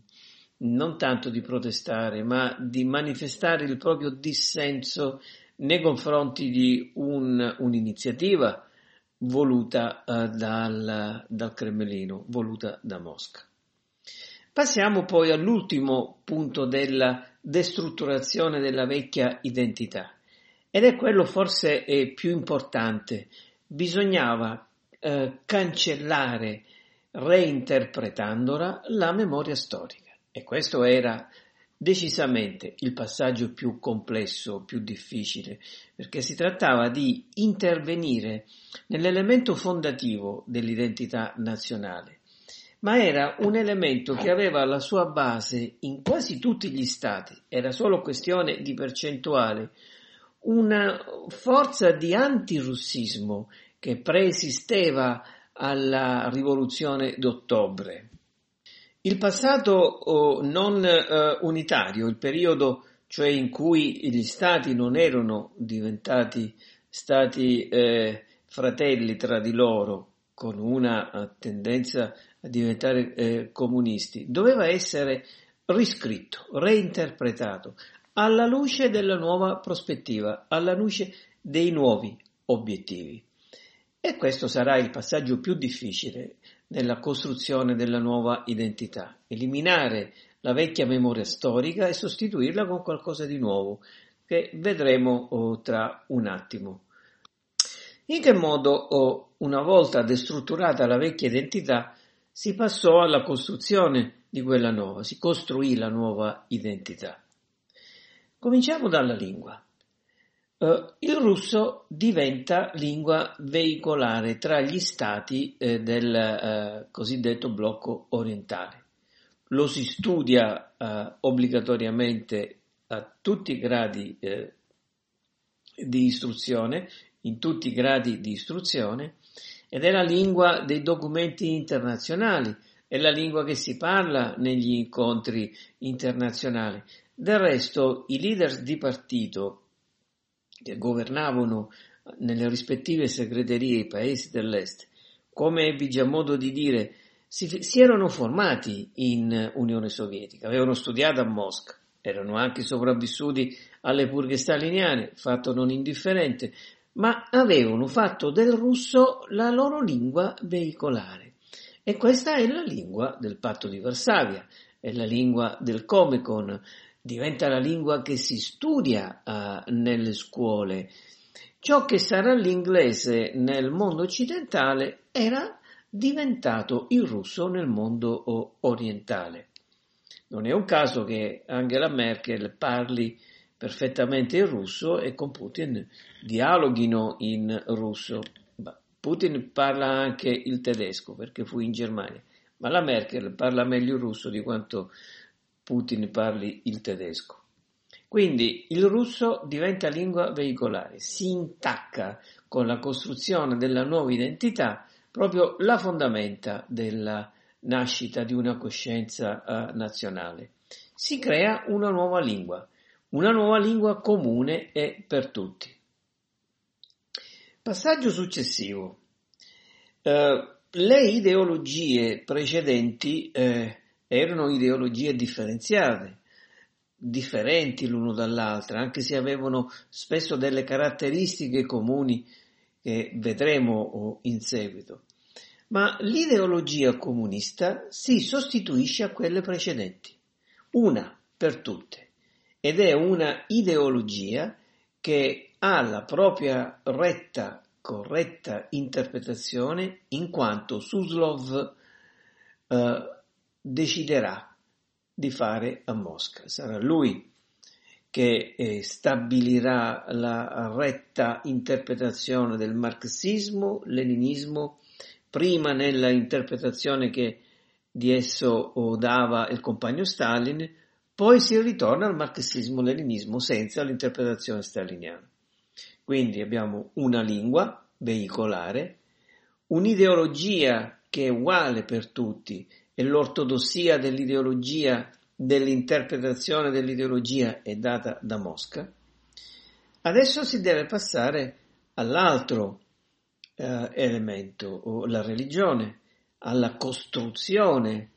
non tanto di protestare, ma di manifestare il proprio dissenso nei confronti di un, un'iniziativa voluta uh, dal, dal Cremlino, voluta da Mosca. Passiamo poi all'ultimo punto della destrutturazione della vecchia identità, ed è quello forse è più importante. Bisognava eh, cancellare, reinterpretandola, la memoria storica, e questo era decisamente il passaggio più complesso, più difficile, perché si trattava di intervenire nell'elemento fondativo dell'identità nazionale, ma era un elemento che aveva la sua base in quasi tutti gli stati, era solo questione di percentuale, una forza di antirussismo che preesisteva alla rivoluzione d'ottobre. Il passato oh, non eh, unitario, il periodo cioè in cui gli stati non erano diventati stati eh, fratelli tra di loro, con una uh, tendenza a diventare eh, comunisti, doveva essere riscritto, reinterpretato, alla luce della nuova prospettiva, alla luce dei nuovi obiettivi. E questo sarà il passaggio più difficile, nella costruzione della nuova identità, eliminare la vecchia memoria storica e sostituirla con qualcosa di nuovo, che vedremo oh, tra un attimo. In che modo, oh, una volta destrutturata la vecchia identità, si passò alla costruzione di quella nuova, si costruì la nuova identità. Cominciamo dalla lingua. Uh, il russo diventa lingua veicolare tra gli stati eh, del uh, cosiddetto blocco orientale. Lo si studia uh, obbligatoriamente a tutti i gradi eh, di istruzione, in tutti i gradi di istruzione, ed è la lingua dei documenti internazionali, è la lingua che si parla negli incontri internazionali. Del resto, i leader di partito che governavano nelle rispettive segreterie i paesi dell'est, come ebbi già modo di dire, si, si erano formati in Unione Sovietica, avevano studiato a Mosca, erano anche sopravvissuti alle purghe staliniane, fatto non indifferente, ma avevano fatto del russo la loro lingua veicolare. E questa è la lingua del Patto di Varsavia, è la lingua del Comecon, diventa la lingua che si studia uh, nelle scuole. Ciò che sarà l'inglese nel mondo occidentale era diventato il russo nel mondo orientale. Non è un caso che Angela Merkel parli perfettamente il russo e con Putin dialoghino in russo. Putin parla anche il tedesco perché fu in Germania, ma la Merkel parla meglio il russo di quanto Putin parli il tedesco. Quindi il russo diventa lingua veicolare, si intacca con la costruzione della nuova identità proprio la fondamenta della nascita di una coscienza uh, nazionale. Si crea una nuova lingua, una nuova lingua comune e per tutti. Passaggio successivo. Uh, le ideologie precedenti eh, erano ideologie differenziate, differenti l'uno dall'altra, anche se avevano spesso delle caratteristiche comuni che vedremo in seguito. Ma l'ideologia comunista si sostituisce a quelle precedenti, una per tutte, ed è una ideologia che ha la propria retta, corretta interpretazione in quanto Suslov eh, deciderà di fare a Mosca. Sarà lui che eh, stabilirà la retta interpretazione del marxismo, leninismo, prima nella interpretazione che di esso dava il compagno Stalin, poi si ritorna al marxismo-leninismo senza l'interpretazione staliniana. Quindi abbiamo una lingua veicolare, un'ideologia che è uguale per tutti e l'ortodossia dell'ideologia, dell'interpretazione dell'ideologia è data da Mosca. Adesso si deve passare all'altro eh, elemento, la religione, alla costruzione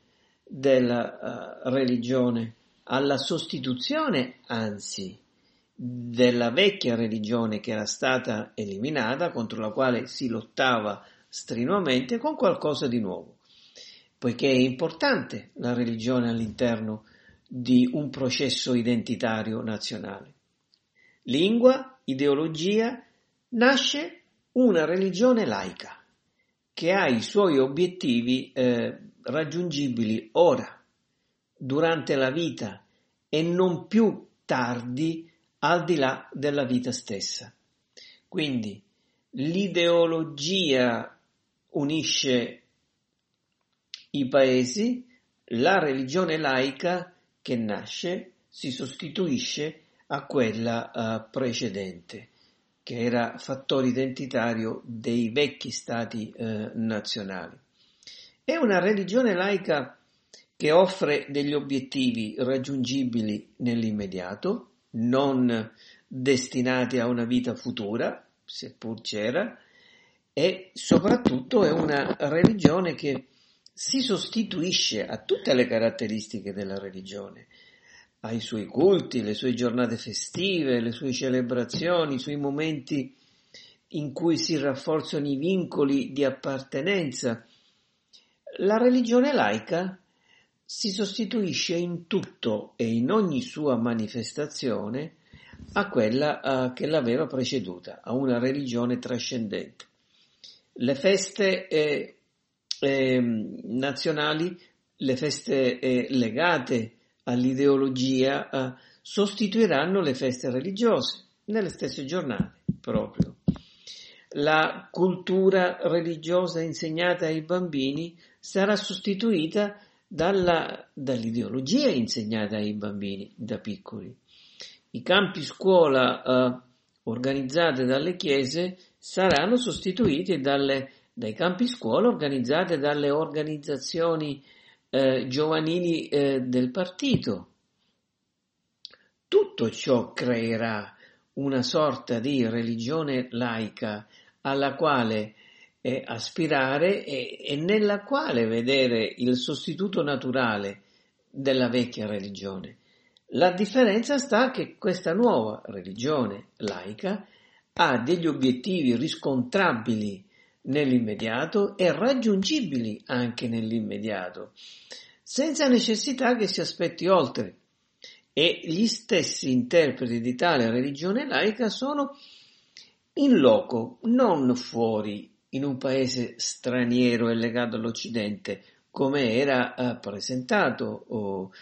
della uh, religione, alla sostituzione, anzi, della vecchia religione che era stata eliminata, contro la quale si lottava strenuamente, con qualcosa di nuovo, poiché è importante la religione all'interno di un processo identitario nazionale. Lingua, ideologia, nasce una religione laica che ha i suoi obiettivi eh, raggiungibili ora, durante la vita e non più tardi al di là della vita stessa. Quindi l'ideologia unisce i paesi, la religione laica che nasce si sostituisce a quella uh, precedente, che era fattore identitario dei vecchi stati uh, nazionali. È una religione laica che offre degli obiettivi raggiungibili nell'immediato, non destinati a una vita futura, seppur c'era, e soprattutto è una religione che si sostituisce a tutte le caratteristiche della religione, ai suoi culti, le sue giornate festive, le sue celebrazioni, i suoi momenti in cui si rafforzano i vincoli di appartenenza, La religione laica si sostituisce in tutto e in ogni sua manifestazione a quella uh, che l'aveva preceduta, a una religione trascendente. Le feste eh, eh, nazionali, le feste eh, legate all'ideologia eh, sostituiranno le feste religiose nelle stesse giornate proprio. La cultura religiosa insegnata ai bambini sarà sostituita dalla, dall'ideologia insegnata ai bambini da piccoli. I campi scuola eh, organizzati dalle chiese saranno sostituiti dalle, dai campi scuola organizzati dalle organizzazioni eh, giovanili eh, del partito. Tutto ciò creerà una sorta di religione laica alla quale eh, aspirare e, e nella quale vedere il sostituto naturale della vecchia religione. La differenza sta che questa nuova religione laica ha degli obiettivi riscontrabili nell'immediato e raggiungibili anche nell'immediato, senza necessità che si aspetti oltre. E gli stessi interpreti di tale religione laica sono in loco, non fuori, in un paese straniero e legato all'Occidente, come era eh, presentato o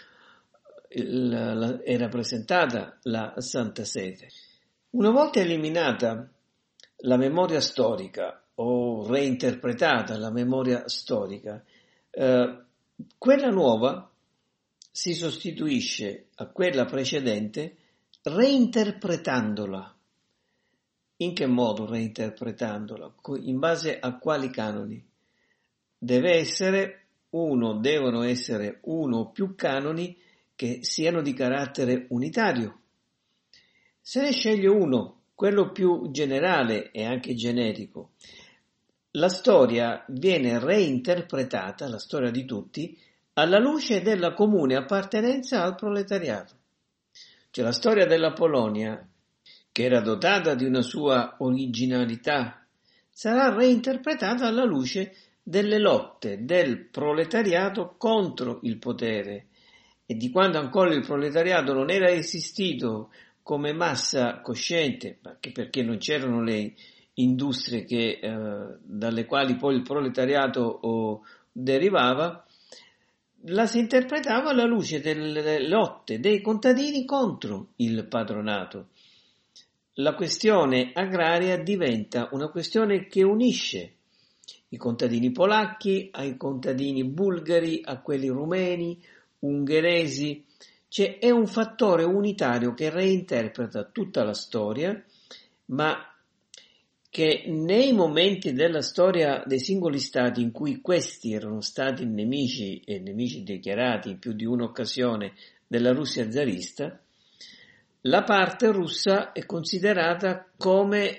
la, la, era presentata la Santa Sede. Una volta eliminata la memoria storica o reinterpretata la memoria storica, eh, quella nuova si sostituisce a quella precedente reinterpretandola. In che modo reinterpretandola? In base a quali canoni? Deve essere uno, devono essere uno o più canoni che siano di carattere unitario. Se ne sceglie uno, quello più generale e anche generico, la storia viene reinterpretata, la storia di tutti, alla luce della comune appartenenza al proletariato. Cioè la storia della Polonia, che era dotata di una sua originalità, sarà reinterpretata alla luce delle lotte del proletariato contro il potere e di quando ancora il proletariato non era esistito come massa cosciente, anche perché non c'erano le industrie che, eh, dalle quali poi il proletariato oh, derivava, la si interpretava alla luce delle lotte dei contadini contro il padronato. La questione agraria diventa una questione che unisce i contadini polacchi ai contadini bulgari, a quelli rumeni, ungheresi, cioè è un fattore unitario che reinterpreta tutta la storia, ma che nei momenti della storia dei singoli stati in cui questi erano stati nemici e nemici dichiarati in più di un'occasione della Russia zarista, la parte russa è considerata come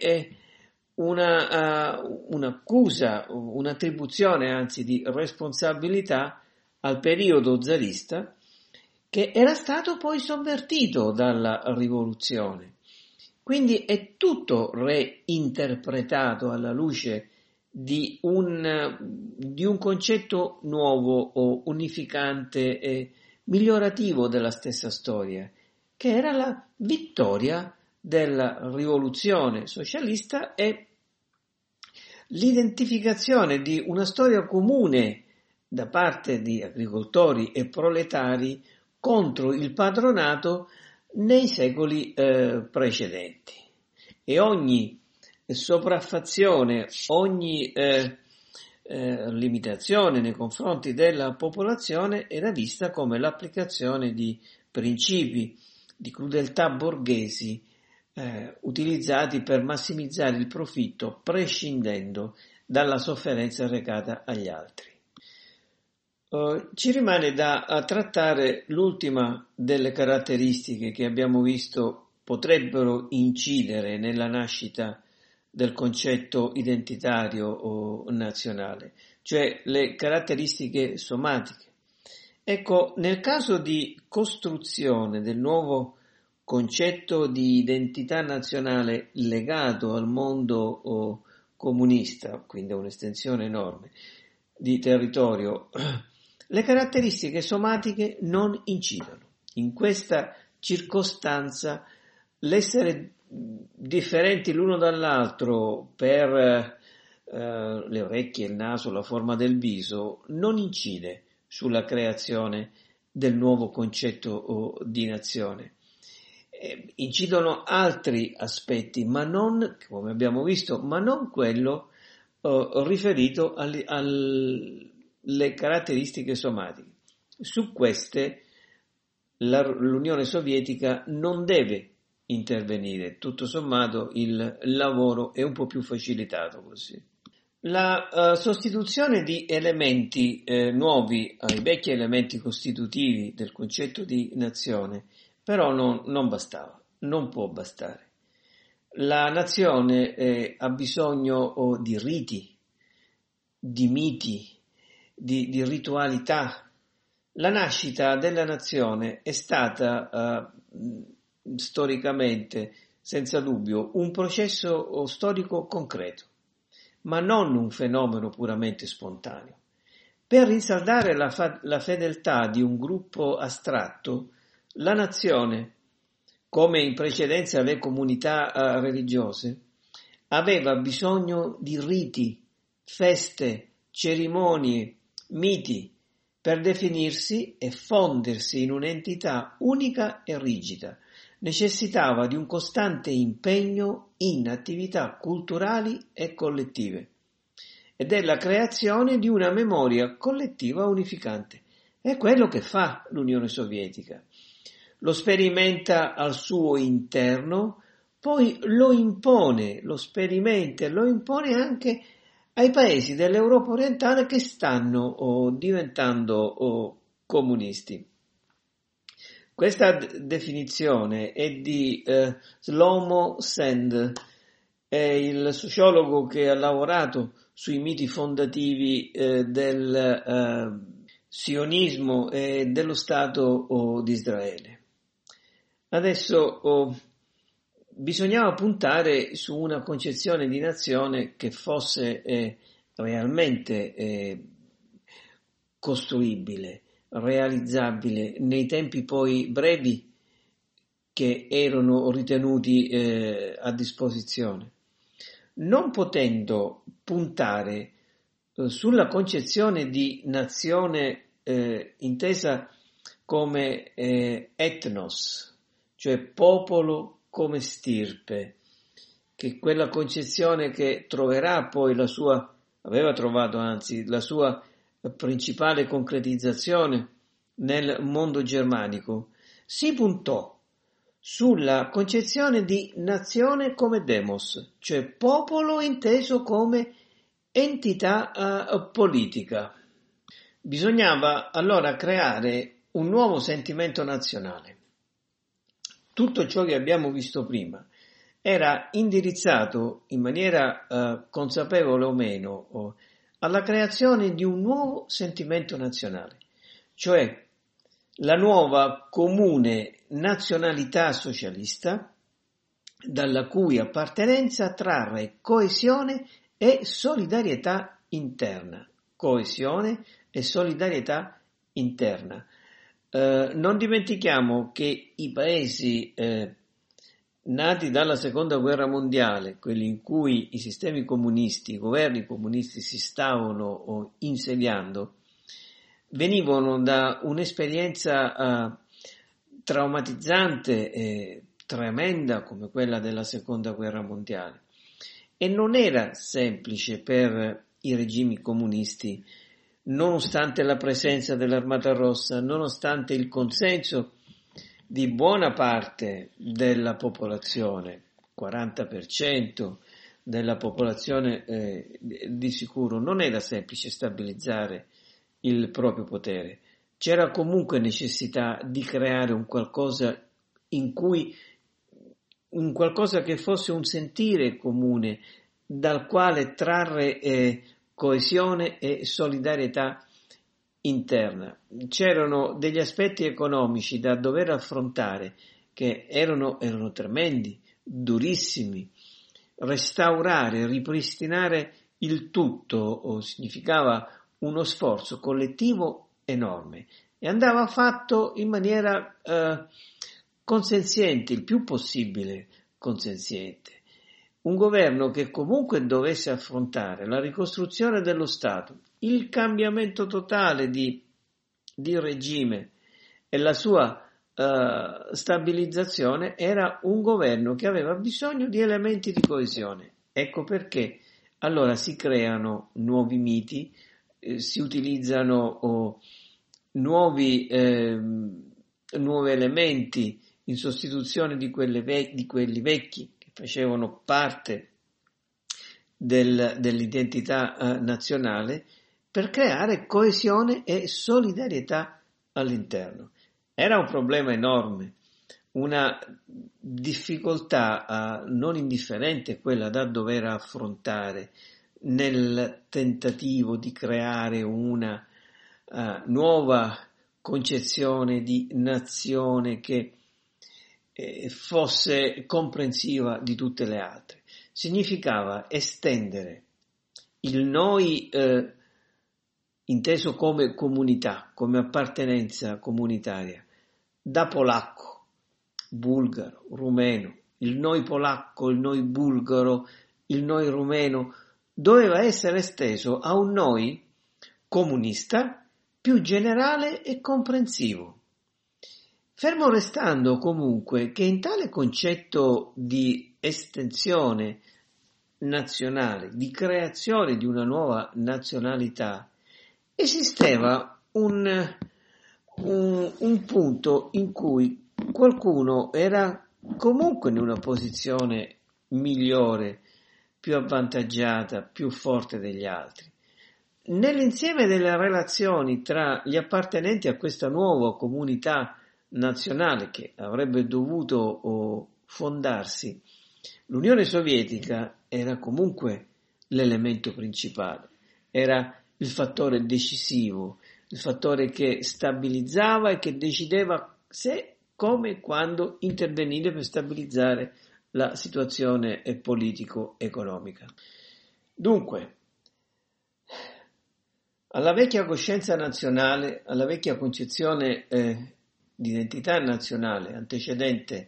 una, uh, un'accusa, un'attribuzione anzi di responsabilità al periodo zarista che era stato poi sovvertito dalla rivoluzione. Quindi è tutto reinterpretato alla luce di un, di un concetto nuovo o unificante e migliorativo della stessa storia, che era la vittoria della rivoluzione socialista e l'identificazione di una storia comune da parte di agricoltori e proletari contro il padronato nei secoli eh, precedenti. E ogni sopraffazione, ogni eh, eh, limitazione nei confronti della popolazione era vista come l'applicazione di principi di crudeltà borghesi eh, utilizzati per massimizzare il profitto prescindendo dalla sofferenza recata agli altri. Uh, ci rimane da uh, trattare l'ultima delle caratteristiche che abbiamo visto potrebbero incidere nella nascita del concetto identitario o nazionale, cioè le caratteristiche somatiche. Ecco, nel caso di costruzione del nuovo concetto di identità nazionale legato al mondo oh, comunista, quindi a un'estensione enorme, di territorio, le caratteristiche somatiche non incidono. In questa circostanza l'essere differenti l'uno dall'altro per eh, le orecchie, il naso, la forma del viso non incide sulla creazione del nuovo concetto di nazione. Eh, incidono altri aspetti, ma non, come abbiamo visto, ma non quello eh, riferito alle, alle caratteristiche somatiche. Su queste la, l'Unione Sovietica non deve intervenire, tutto sommato il lavoro è un po' più facilitato così. La uh, sostituzione di elementi eh, nuovi ai vecchi elementi costitutivi del concetto di nazione però non, non bastava, non può bastare. La nazione eh, ha bisogno oh, di riti, di miti, di, di ritualità. La nascita della nazione è stata uh, storicamente, senza dubbio, un processo storico concreto, ma non un fenomeno puramente spontaneo. Per rinsaldare la, fa- la fedeltà di un gruppo astratto, la nazione, come in precedenza le comunità uh, religiose, aveva bisogno di riti, feste, cerimonie, miti, per definirsi e fondersi in un'entità unica e rigida. Necessitava di un costante impegno in attività culturali e collettive e della creazione di una memoria collettiva unificante. È quello che fa l'Unione Sovietica. Lo sperimenta al suo interno, poi lo impone, lo sperimenta e lo impone anche ai paesi dell'Europa orientale che stanno oh, diventando oh, comunisti. Questa d- definizione è di eh, Shlomo Sand, è il sociologo che ha lavorato sui miti fondativi eh, del eh, sionismo e dello Stato oh, di Israele. Adesso oh, bisognava puntare su una concezione di nazione che fosse eh, realmente eh, costruibile, realizzabile nei tempi poi brevi che erano ritenuti eh, a disposizione. Non potendo puntare eh, sulla concezione di nazione eh, intesa come eh, etnos, cioè popolo come stirpe, che quella concezione che troverà poi la sua, aveva trovato anzi, la sua principale concretizzazione nel mondo germanico, si puntò sulla concezione di nazione come demos, cioè popolo inteso come entità uh, politica. Bisognava allora creare un nuovo sentimento nazionale. Tutto ciò che abbiamo visto prima era indirizzato in maniera uh, consapevole o meno o, alla creazione di un nuovo sentimento nazionale, cioè la nuova comune nazionalità socialista dalla cui appartenenza trarre coesione e solidarietà interna. Coesione e solidarietà interna. Eh, non dimentichiamo che i paesi eh, nati dalla seconda guerra mondiale, quelli in cui i sistemi comunisti, i governi comunisti si stavano insediando, venivano da un'esperienza uh, traumatizzante e tremenda come quella della seconda guerra mondiale e non era semplice per i regimi comunisti, nonostante la presenza dell'Armata Rossa, nonostante il consenso di buona parte della popolazione, quaranta per cento della popolazione eh, di sicuro, non era semplice stabilizzare il proprio potere. C'era comunque necessità di creare un qualcosa in cui, un qualcosa che fosse un sentire comune dal quale trarre eh, coesione e solidarietà interna. C'erano degli aspetti economici da dover affrontare che erano, erano tremendi, durissimi. Restaurare, ripristinare il tutto o significava uno sforzo collettivo enorme e andava fatto in maniera eh, consenziente, il più possibile consenziente. Un governo che comunque dovesse affrontare la ricostruzione dello Stato, il cambiamento totale di, di regime e la sua uh, stabilizzazione, era un governo che aveva bisogno di elementi di coesione. Ecco perché allora si creano nuovi miti, eh, si utilizzano oh, nuovi, eh, nuovi elementi in sostituzione di, quelle ve- di quelli vecchi che facevano parte del, dell'identità eh, nazionale, per creare coesione e solidarietà all'interno. Era un problema enorme, una difficoltà uh, non indifferente quella da dover affrontare nel tentativo di creare una uh, nuova concezione di nazione che eh, fosse comprensiva di tutte le altre. Significava estendere il noi eh, inteso come comunità, come appartenenza comunitaria, da polacco, bulgaro, rumeno, il noi polacco, il noi bulgaro, il noi rumeno, doveva essere esteso a un noi comunista più generale e comprensivo. Fermo restando comunque che in tale concetto di estensione nazionale, di creazione di una nuova nazionalità, esisteva un, un, un punto in cui qualcuno era comunque in una posizione migliore, più avvantaggiata, più forte degli altri. Nell'insieme delle relazioni tra gli appartenenti a questa nuova comunità nazionale che avrebbe dovuto oh, fondarsi, l'Unione Sovietica era comunque l'elemento principale, era il fattore decisivo, il fattore che stabilizzava e che decideva se, come e quando intervenire per stabilizzare la situazione politico-economica. Dunque, alla vecchia coscienza nazionale, alla vecchia concezione eh, di identità nazionale antecedente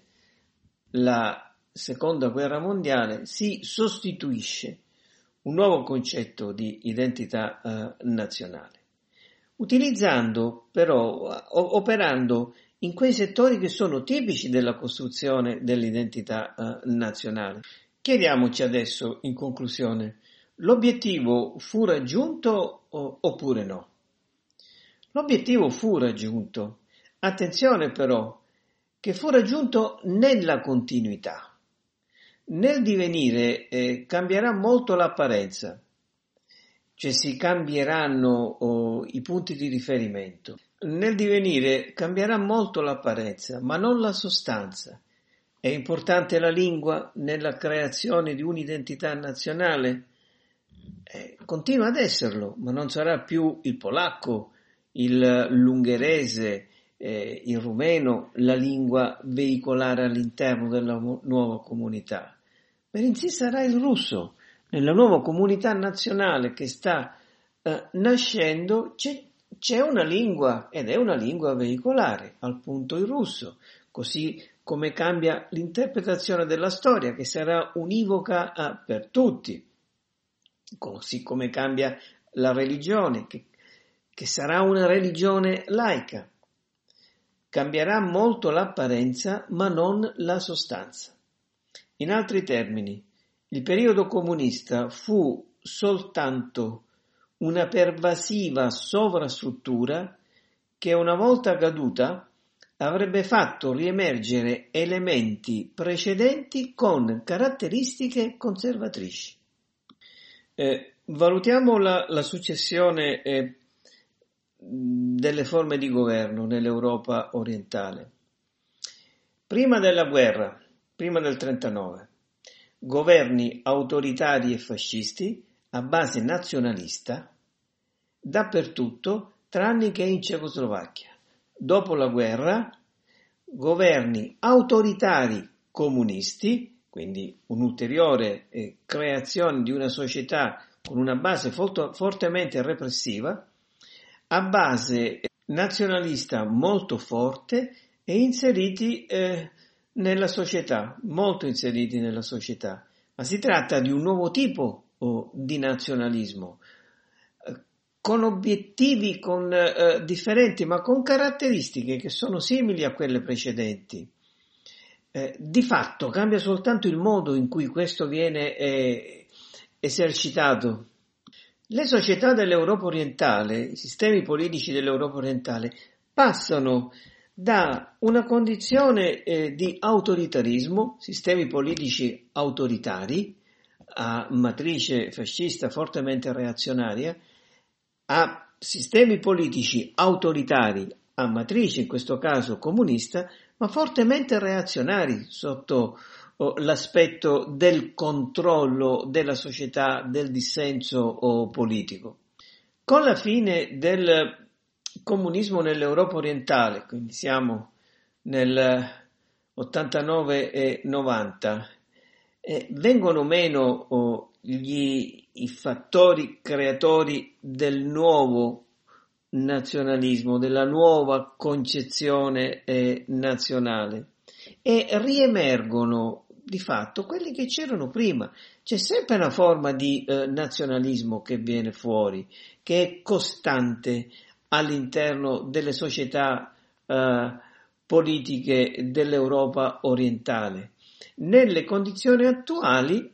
la Seconda Guerra Mondiale, si sostituisce un nuovo concetto di identità eh, nazionale, utilizzando però, operando in quei settori che sono tipici della costruzione dell'identità eh, nazionale. Chiediamoci adesso, in conclusione, l'obiettivo fu raggiunto o, oppure no? L'obiettivo fu raggiunto. Attenzione però, che fu raggiunto nella continuità. Nel divenire eh, cambierà molto l'apparenza, cioè si cambieranno oh, i punti di riferimento. Nel divenire cambierà molto l'apparenza, ma non la sostanza. È importante la lingua nella creazione di un'identità nazionale? Eh, continua ad esserlo, ma non sarà più il polacco, il l'ungherese, eh, il rumeno, la lingua veicolare all'interno della mu- nuova comunità. Bensì sarà il russo. Nella nuova comunità nazionale che sta eh, nascendo c'è, c'è una lingua ed è una lingua veicolare, al punto il russo, così come cambia l'interpretazione della storia che sarà univoca eh, per tutti, così come cambia la religione che, che sarà una religione laica. Cambierà molto l'apparenza ma non la sostanza. In altri termini, il periodo comunista fu soltanto una pervasiva sovrastruttura che una volta caduta avrebbe fatto riemergere elementi precedenti con caratteristiche conservatrici. Eh, valutiamo la, la successione eh, delle forme di governo nell'Europa orientale. Prima della guerra, prima del trentanove, governi autoritari e fascisti a base nazionalista dappertutto tranne che in Cecoslovacchia. Dopo la guerra, governi autoritari comunisti, quindi un'ulteriore eh, creazione di una società con una base folto, fortemente repressiva, a base nazionalista molto forte e inseriti eh, nella società, molto inseriti nella società. Ma si tratta di un nuovo tipo oh, di nazionalismo, eh, con obiettivi con, eh, differenti, ma con caratteristiche che sono simili a quelle precedenti. Eh, di fatto cambia soltanto il modo in cui questo viene eh, esercitato. Le società dell'Europa orientale, i sistemi politici dell'Europa orientale, passano da una condizione eh, di autoritarismo, sistemi politici autoritari, a matrice fascista fortemente reazionaria, a sistemi politici autoritari, a matrice in questo caso comunista, ma fortemente reazionari sotto oh, l'aspetto del controllo della società, del dissenso oh, politico. Con la fine del comunismo nell'Europa orientale, quindi siamo nel ottantanove e novanta, eh, vengono meno oh, gli, i fattori creatori del nuovo nazionalismo, della nuova concezione eh, nazionale, e riemergono di fatto quelli che c'erano prima. C'è sempre una forma di eh, nazionalismo che viene fuori, che è costante all'interno delle società eh, politiche dell'Europa orientale. Nelle condizioni attuali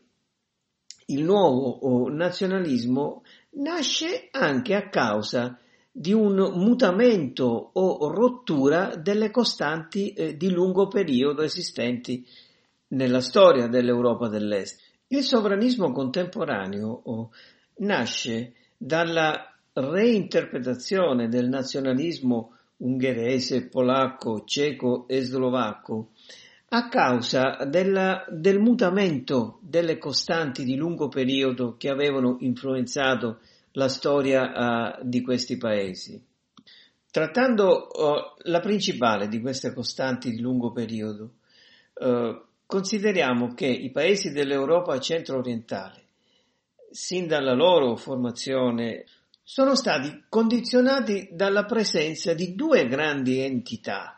il nuovo oh, nazionalismo nasce anche a causa di un mutamento o rottura delle costanti eh, di lungo periodo esistenti nella storia dell'Europa dell'Est. Il sovranismo contemporaneo oh, nasce dalla reinterpretazione del nazionalismo ungherese, polacco, ceco e slovacco a causa della, del mutamento delle costanti di lungo periodo che avevano influenzato la storia uh, di questi paesi. Trattando uh, la principale di queste costanti di lungo periodo, uh, consideriamo che i paesi dell'Europa centro-orientale, sin dalla loro formazione, sono stati condizionati dalla presenza di due grandi entità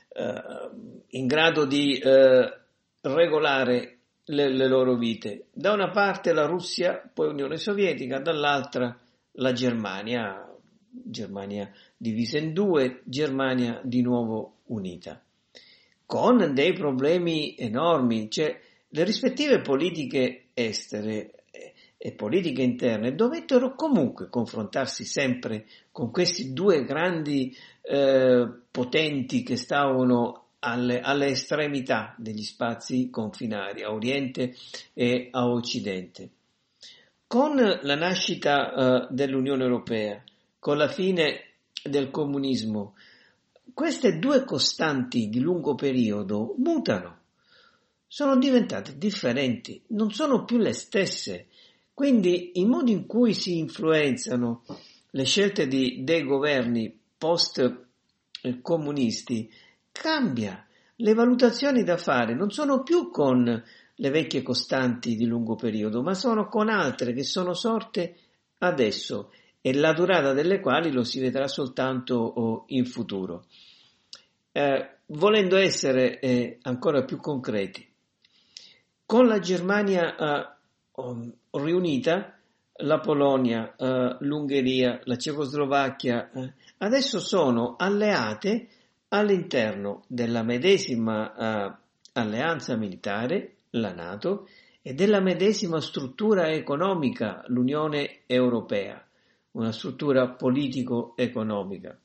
uh, in grado di uh, regolare le, le loro vite. Da una parte la Russia, poi l'Unione Sovietica, dall'altra la Germania, Germania divisa in due, Germania di nuovo unita, con dei problemi enormi, cioè le rispettive politiche estere e politiche interne dovettero comunque confrontarsi sempre con questi due grandi eh, potenti che stavano alle, alle estremità degli spazi confinari, a Oriente e a Occidente. Con la nascita uh, dell'Unione Europea, con la fine del comunismo, queste due costanti di lungo periodo mutano, sono diventate differenti, non sono più le stesse. Quindi il modo in cui si influenzano le scelte di, dei governi post-comunisti cambia. Le valutazioni da fare non sono più con le vecchie costanti di lungo periodo, ma sono con altre che sono sorte adesso e la durata delle quali lo si vedrà soltanto oh, in futuro. Eh, volendo essere eh, ancora più concreti, con la Germania eh, riunita, la Polonia, eh, l'Ungheria, la Cecoslovacchia, eh, adesso sono alleate all'interno della medesima eh, alleanza militare, la NATO, e della medesima struttura economica, l'Unione Europea, una struttura politico-economica.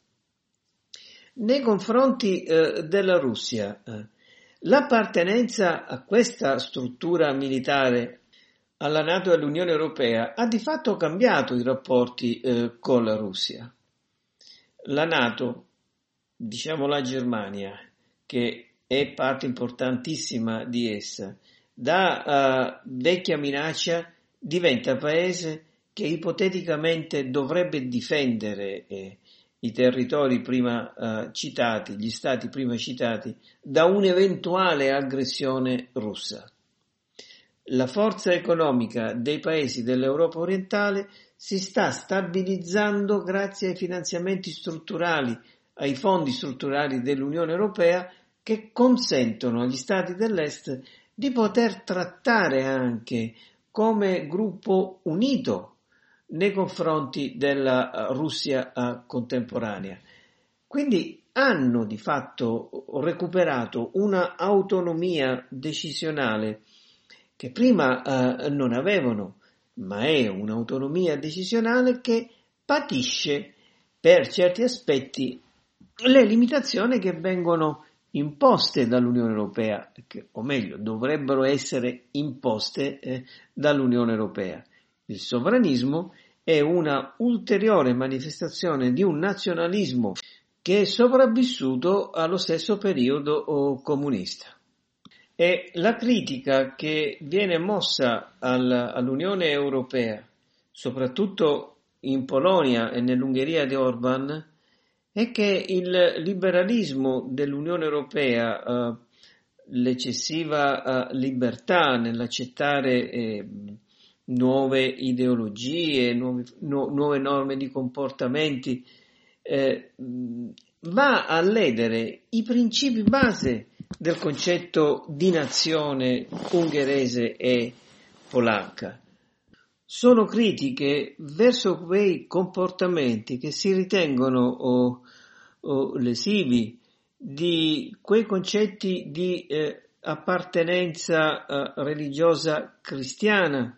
Nei confronti eh, della Russia, eh, l'appartenenza a questa struttura militare, alla NATO e all'Unione Europea, ha di fatto cambiato i rapporti eh, con la Russia. La NATO, diciamo la Germania, che è parte importantissima di essa, da uh, vecchia minaccia diventa paese che ipoteticamente dovrebbe difendere eh, i territori prima uh, citati, gli stati prima citati, da un'eventuale aggressione russa. la forza economica dei paesi dell'Europa orientale si sta stabilizzando grazie ai finanziamenti strutturali, ai fondi strutturali dell'Unione Europea, che consentono agli stati dell'Est di poter trattare anche come gruppo unito nei confronti della Russia contemporanea. Quindi hanno di fatto recuperato una autonomia decisionale che prima eh, non avevano, ma è un'autonomia decisionale che patisce per certi aspetti le limitazioni che vengono imposte dall'Unione Europea, che, o meglio, dovrebbero essere imposte eh, dall'Unione Europea. Il sovranismo è una ulteriore manifestazione di un nazionalismo che è sopravvissuto allo stesso periodo comunista. E la critica che viene mossa al, all'Unione Europea, soprattutto in Polonia e nell'Ungheria di Orban, è che il liberalismo dell'Unione Europea, eh, l'eccessiva eh, libertà nell'accettare eh, nuove ideologie, nuove, nu- nuove norme di comportamenti, eh, va a ledere i principi base del concetto di nazione ungherese e polacca. Sono critiche verso quei comportamenti che si ritengono o, o lesivi di quei concetti di eh, appartenenza eh, religiosa cristiana,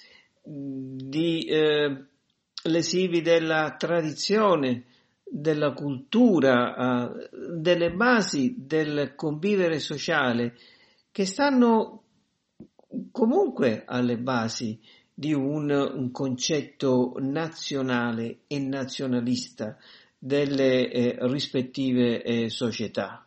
di eh, lesivi della tradizione, della cultura, eh, delle basi del convivere sociale, che stanno comunque alle basi di un, un concetto nazionale e nazionalista delle eh, rispettive eh, società.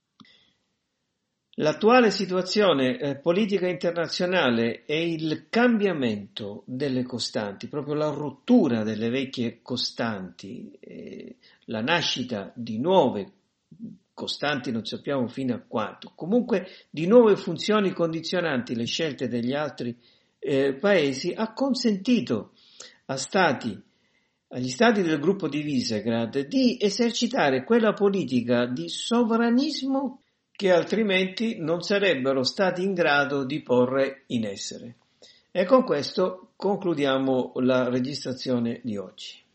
L'attuale situazione eh, politica internazionale e il cambiamento delle costanti, proprio la rottura delle vecchie costanti, eh, la nascita di nuove costanti, non sappiamo fino a quanto, comunque di nuove funzioni condizionanti le scelte degli altri eh, paesi, ha consentito a stati, agli stati del gruppo di Visegrad di esercitare quella politica di sovranismo che altrimenti non sarebbero stati in grado di porre in essere. E con questo concludiamo la registrazione di oggi.